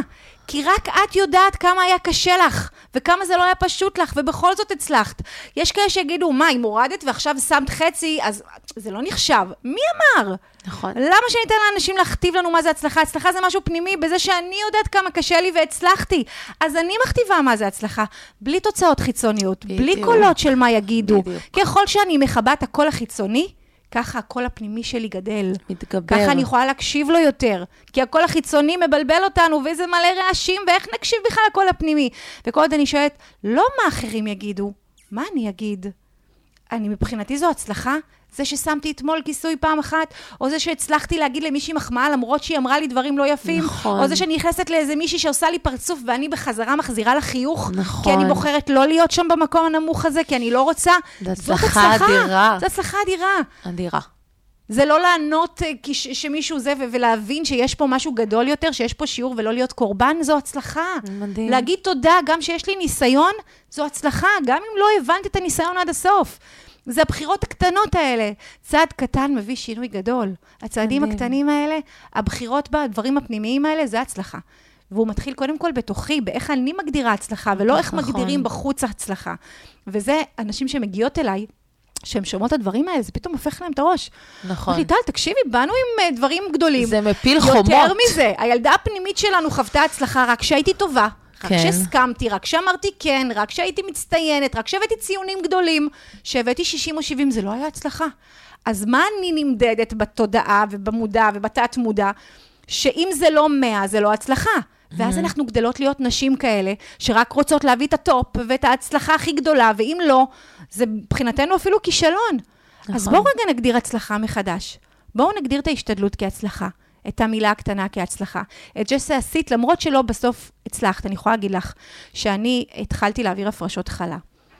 כי רק את יודעת כמה היה קשה לך, וכמה זה לא היה פשוט לך, ובכל זאת הצלחת. יש כאלה שיגידו, מה, אם הורדת ועכשיו שמת חצי, אז זה לא נחשב. מי אמר? נכון. למה שניתן לאנשים להכתיב לנו מה זה הצלחה? הצלחה זה משהו פנימי, בזה שאני יודעת כמה קשה לי והצלחתי. אז אני מכתיבה מה זה הצלחה, בלי תוצאות חיצוניות, בלי קולות של מה יגידו. ככל שאני מחבאת את הקול החיצוני, ככה הקול הפנימי שלי גדל. מתגבר. ככה אני יכולה להקשיב לו יותר. כי הקול החיצוני מבלבל אותנו, ואיזה מלא רעשים, ואיך נקשיב בכלל לקול הפנימי. וכל עוד אני שואלת, לא מה אחרים יגידו, מה אני אגיד? מבחינתי זו הצלחה? זה ששמתי אתמול כיסוי פעם אחת, או זה שהצלחתי להגיד למישהי מחמאה, למרות שהיא אמרה לי דברים לא יפים, נכון. או זה שאני נכנסת לאיזה מישהי שעושה לי פרצוף, ואני בחזרה מחזירה לה חיוך, נכון. כי אני בוחרת לא להיות שם במקום הנמוך הזה, כי אני לא רוצה. זו הצלחה אדירה. זו הצלחה אדירה. אדירה. זה לא לענות שמישהו זה, ולהבין שיש פה משהו גדול יותר, שיש פה שיעור ולא להיות קורבן, זו הצלחה. מדהים. להגיד תודה, גם שיש לי ניסיון, זו הצלחה, גם אם לא הבנת את הניסיון עד הסוף. זה הבחירות הקטנות האלה. צעד קטן מביא שינוי גדול. הצעדים הקטנים האלה, הבחירות בה, הדברים הפנימיים האלה, זה הצלחה. והוא מתחיל קודם כל בתוכי, באיך אני מגדירה הצלחה, ולא איך מגדירים בחוץ הצלחה. וזה אנשים שמגיעות אליי, שהן שומעות את הדברים האלה, זה פתאום הופך להם את הראש. נכון. ליטל, תקשיבי, באנו עם דברים גדולים. זה מפיל חומות. יותר מזה, הילדה הפנימית שלנו חוותה הצלחה רק שהייתי טובה. רק שהסכמתי, רק שאמרתי כן, רק שהייתי מצטיינת, רק שהבאתי ציונים גדולים, שהבאתי 60 או 70, זה לא היה הצלחה. אז מה אני נמדדת בתודעה ובמודע ובתת מודע, שאם זה לא 100, זה לא הצלחה. ואז אנחנו גדלות להיות נשים כאלה, שרק רוצות להביא את הטופ ואת ההצלחה הכי גדולה, ואם לא, זה מבחינתנו אפילו כישלון. אז בואו רגע נגדיר הצלחה מחדש. בואו נגדיר את ההשתדלות כהצלחה. את המילה הקטנה כהצלחה. את זה שעשית, למרות שלא בסוף הצלחת, אני יכולה להגיד לך, שאני התחלתי להעביר הפרשות חלה.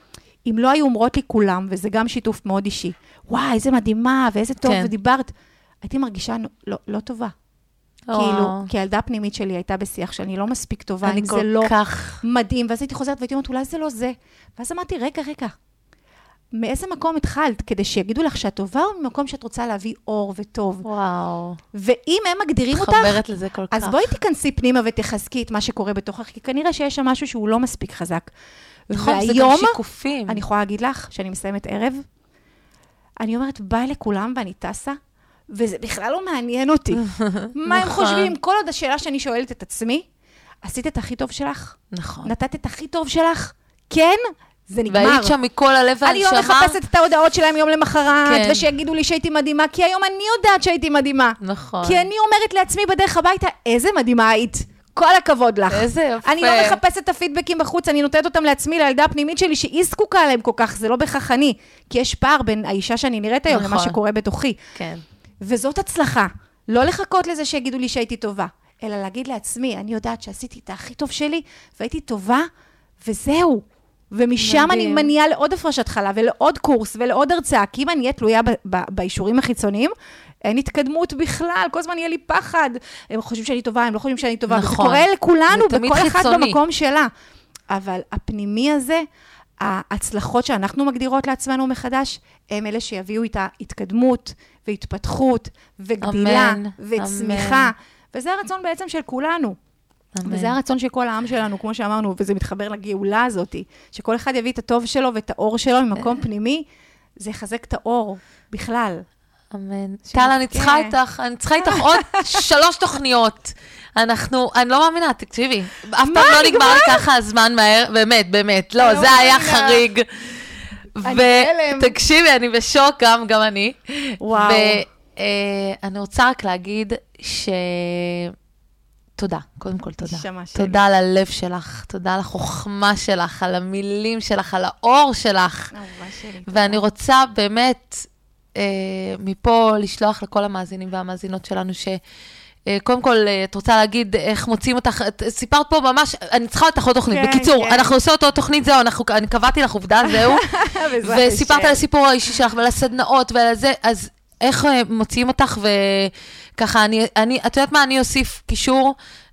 אם לא היו אומרות לי כולם, וזה גם שיתוף מאוד אישי, וואי, איזה מדהימה, ואיזה טוב, ודיברת, הייתי מרגישה לא טובה. כאילו, כי הילדה הפנימית שלי הייתה בשיח שאני לא מספיק טובה, אם זה לא מדהים, ואז הייתי חוזרת והייתי אומרת, אולי זה לא זה. ואז אמרתי, רגע, מאיזה מקום התחלת, כדי שיגידו לך שאת טובה, או ממקום שאת רוצה להביא אור וטוב. וואו. ואם הם מגדירים אותך, חברת לזה כל כך. אז בואי תיכנסי פנימה ותחזקי את מה שקורה בתוכך, כי כנראה שיש שם משהו שהוא לא מספיק חזק. נכון, זה גם שיקופים. אני יכולה להגיד לך, שאני מסיימת ערב, אני אומרת, ביי לכולם ואני טסה, וזה בכלל לא מעניין אותי. מה הם חושבים? כל עוד השאלה שאני שואלת את עצמי, עשית את הכי טוב שלך? נכון. נתת את הכי טוב שלך? כן? זה נגמר. והיית שם מכל הלב והנשמה. אני לא מחפשת את ההודעות שלהם יום למחרת, ושיגידו לי שהייתי מדהימה, כי היום אני יודעת שהייתי מדהימה. נכון. כי אני אומרת לעצמי בדרך הביתה, איזה מדהימה היית. כל הכבוד לך. איזה יפה. אני לא מחפשת את הפידבקים בחוץ, אני נותנת אותם לעצמי, לילדה הפנימית שלי, שהיא זקוקה עליהם כל כך, זה לא בכך אני. כי יש פער בין האישה שאני נראית היום, למה שקורה בתוכי. כן. וזאת הצלחה. לא לחכות לזה שיגידו לי שהייתי טובה, אלא להגיד לעצמי, אני יודעת שעשיתי את הכי טוב שלי, והייתי טובה, וזהו. ומשם אני מניעה לעוד הפרשת חלה, ולעוד קורס, ולעוד הרצאה, כי אם אני אהיה תלויה באישורים החיצוניים, אין התקדמות בכלל, כל הזמן יהיה לי פחד. הם חושבים שאני טובה, הם לא חושבים שאני טובה. נכון. וזה קורה לכולנו, בכל אחד חיצוני. במקום שלה. אבל הפנימי הזה, ההצלחות שאנחנו מגדירות לעצמנו מחדש, הם אלה שיביאו איתה התקדמות, והתפתחות, וגדילה, אמן, וצמיחה. אמן. וזה הרצון בעצם של כולנו. אמן. וזה הרצון של כל העם שלנו, כמו שאמרנו, וזה מתחבר לגאולה הזאת, שכל אחד יביא את הטוב שלו ואת האור שלו ממקום פנימי, זה יחזק את האור בכלל. אמן. טל, אני צריכה איתך עוד 3 תוכניות. אני לא מאמינה, תקשיבי. אף פעם לא נגמר לי ככה הזמן מהר, באמת, לא, זה היה חריג. ותקשיבי, אני בשוק, גם אני. וואו. ואני רוצה רק להגיד תודה, קודם כל תודה. שלי. תודה על הלב שלך, תודה על החוכמה שלך, על המילים שלך, על האור שלך. ואני רוצה באמת מפה לשלוח לכל המאזינים והמאזינות שלנו, שקודם כל את רוצה להגיד איך מוצאים אותך, סיפרת פה ממש, אני צריכה אותך עוד תוכנית. בקיצור, אנחנו עושים אותו תוכנית, זהו, אני קבעתי לך עובדה, זהו. וסיפרת על הסיפור האישי שלך ועל הסדנאות ועל זה, אז איך מוצאים אותך וככה, את יודעת מה, אני אוסיף קישור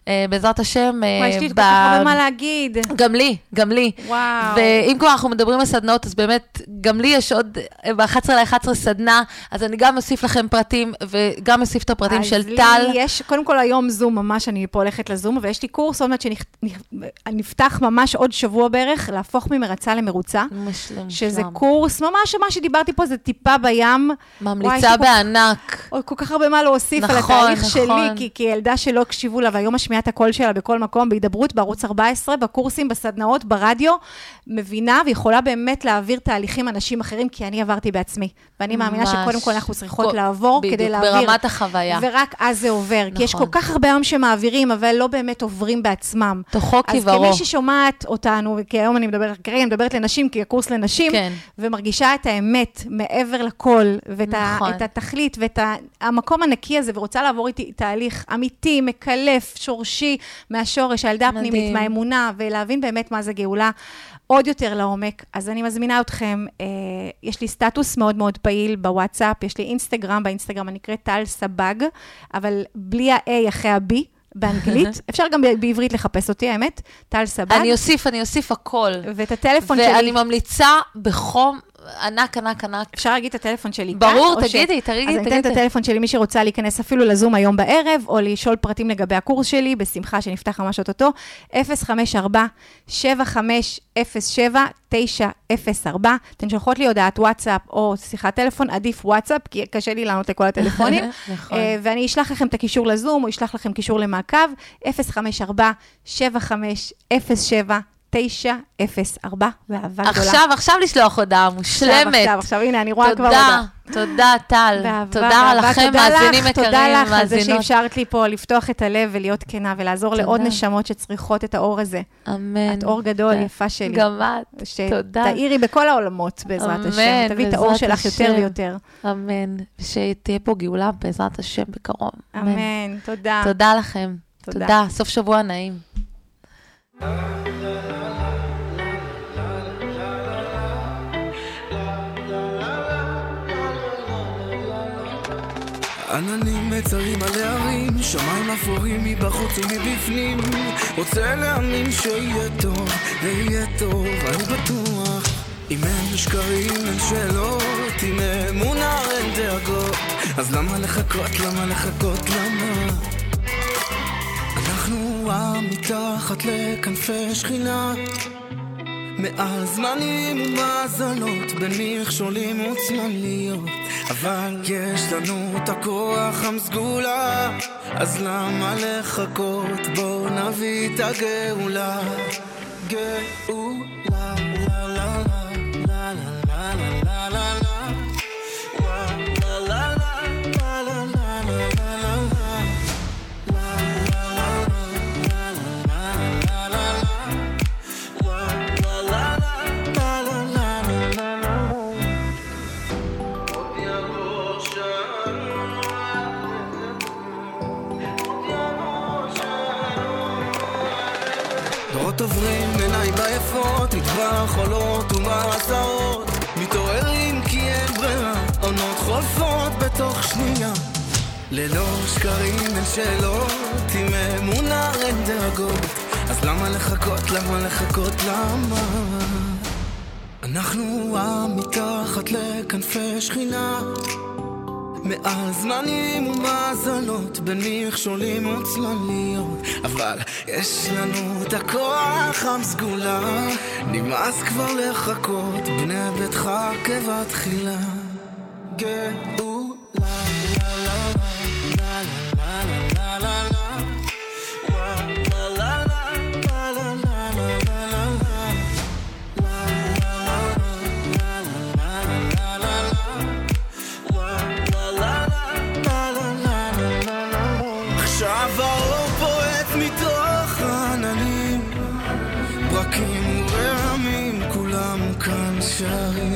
בעזרת השם. יש לי כל כך הרבה מה להגיד. גם לי. וואו. ואם כבר אנחנו מדברים על סדנאות, אז באמת, גם לי יש עוד ב-11/11 סדנה, אז אני גם אוסיף לכם פרטים, וגם אוסיף את הפרטים של טל. אז לי יש, קודם כל היום זום ממש, אני פה הולכת לזום, ויש לי קורס עוד מעט שנפתח ממש עוד שבוע בערך, להפוך ממרצה למרוצה. שזה קורס, ממש מה שדיברתי פה, זה טיפה בים. ממליצה בענק. כל כך הרבה מה להוסיף על התהליך שלי, כי ילדה שלא הקשיבו לה, והיום משמיעה את הקול שלה בכל מקום, בהידברות, בערוץ 14, בקורסים, בסדנאות, ברדיו, מבינה ויכולה באמת להעביר תהליכים אנשים אחרים, כי אני עברתי בעצמי. ואני מאמינה שקודם כל אנחנו צריכות לעבור כדי להעביר. ברמת החוויה. ורק אז זה עובר. כי יש כל כך הרבה היום שמעבירים, אבל לא באמת עוברים בעצמם. תוכו כיוורו. אז כמי ששומעת אותנו, כי היום אני מדברת לנשים, כי הקורס לנשים, ומרגישה את האמת מעבר לכל, ואת התכלית, ואת המקום הנקי הזה, ורוצה לעבור איתי תהליך אמיתי, מקלף, שורשי, מהשורש, הילדה הפנימית, מהאמונה, ולהבין באמת מה זה גאולה עוד יותר לעומק. אז אני מזמינה אתכם, יש לי סטטוס מאוד מאוד פעיל בוואטסאפ, יש לי אינסטגרם, באינסטגרם אני נקראת טל סבג, אבל בלי ה-A אחרי ה-B, באנגלית, אפשר גם בעברית לחפש אותי, האמת, טל סבג. אני אוסיף הכל. ואת הטלפון שלי. ואני ממליצה בחום, ענק. אפשר להגיד את הטלפון שלי. ברור, תגידי. אז אני אתן את הטלפון שלי, מי שרוצה להיכנס אפילו לזום היום בערב, או לשאול פרטים לגבי הקורס שלי, בשמחה שנפתח ממש אותו, 054-7507-904. אתן שולחות לי הודעת וואטסאפ או שיחת טלפון, עדיף וואטסאפ, כי קשה לי לענות לכל הטלפונים. ואני אשלח לכם את הקישור לזום, או אשלח לכם קישור למעקב, 054-7507-904, ואהבה גדולה. עכשיו לשלוח הודעה מושלמת. עכשיו, הנה, אני רואה כבר הודעה. תודה, טל. תודה לכם, מאזינים יקרים. תודה לך על זה שאפשרת לי פה לפתוח את הלב ולהיות כנה, ולעזור לעוד נשמות שצריכות את האור הזה. אמן. את אור גדול, יפה שלי. גם את, תודה. שתאירי בכל העולמות, בעזרת השם. תביא את האור שלך יותר ויותר. אמן. ושתהיה פה גאולה בעזרת השם בקרוב. אמן. תודה. תודה לכם. תודה. סוף שבוע נעים. עננים מצרים על הערים, שמיים אפורים מבחוץ ומבפנים. רוצה להאמין שיהיה טוב, ויהיה טוב, אני בטוח. אם אין שקרים, אין שאלות, אם אמונה אין דאגות, אז למה לחכות, למה? אנחנו מתחת לכנפי שכינה, מעל זמנים ומזלות, בין מכשולים וצלליות, אבל יש לנו את הכוח המסגולה, אז למה לחכות? בוא נביא את הגאולה. גאולה, לה לה לה לה לה לה לה לה עוברים עיניי בעפות, מטבח עולות ומעשרות, מתעוררים כי אין ברירה, עונות חולפות בתוך שנייה, ללא שקרים אין שאלות, עם אמונה אין דאגות, אז למה לחכות, למה? אנחנו מתחת לכנפי שכינה, מעל זמנים ומזלות, בין מכשולים וצלליות, אבל יש לנו את הכוח המסגולה, נמאס כבר לחכות, בני ביתך כבתחילה. גאולה, לה לה לה לה לה לה לה ברקים ורעמים, כולם כאן שרים.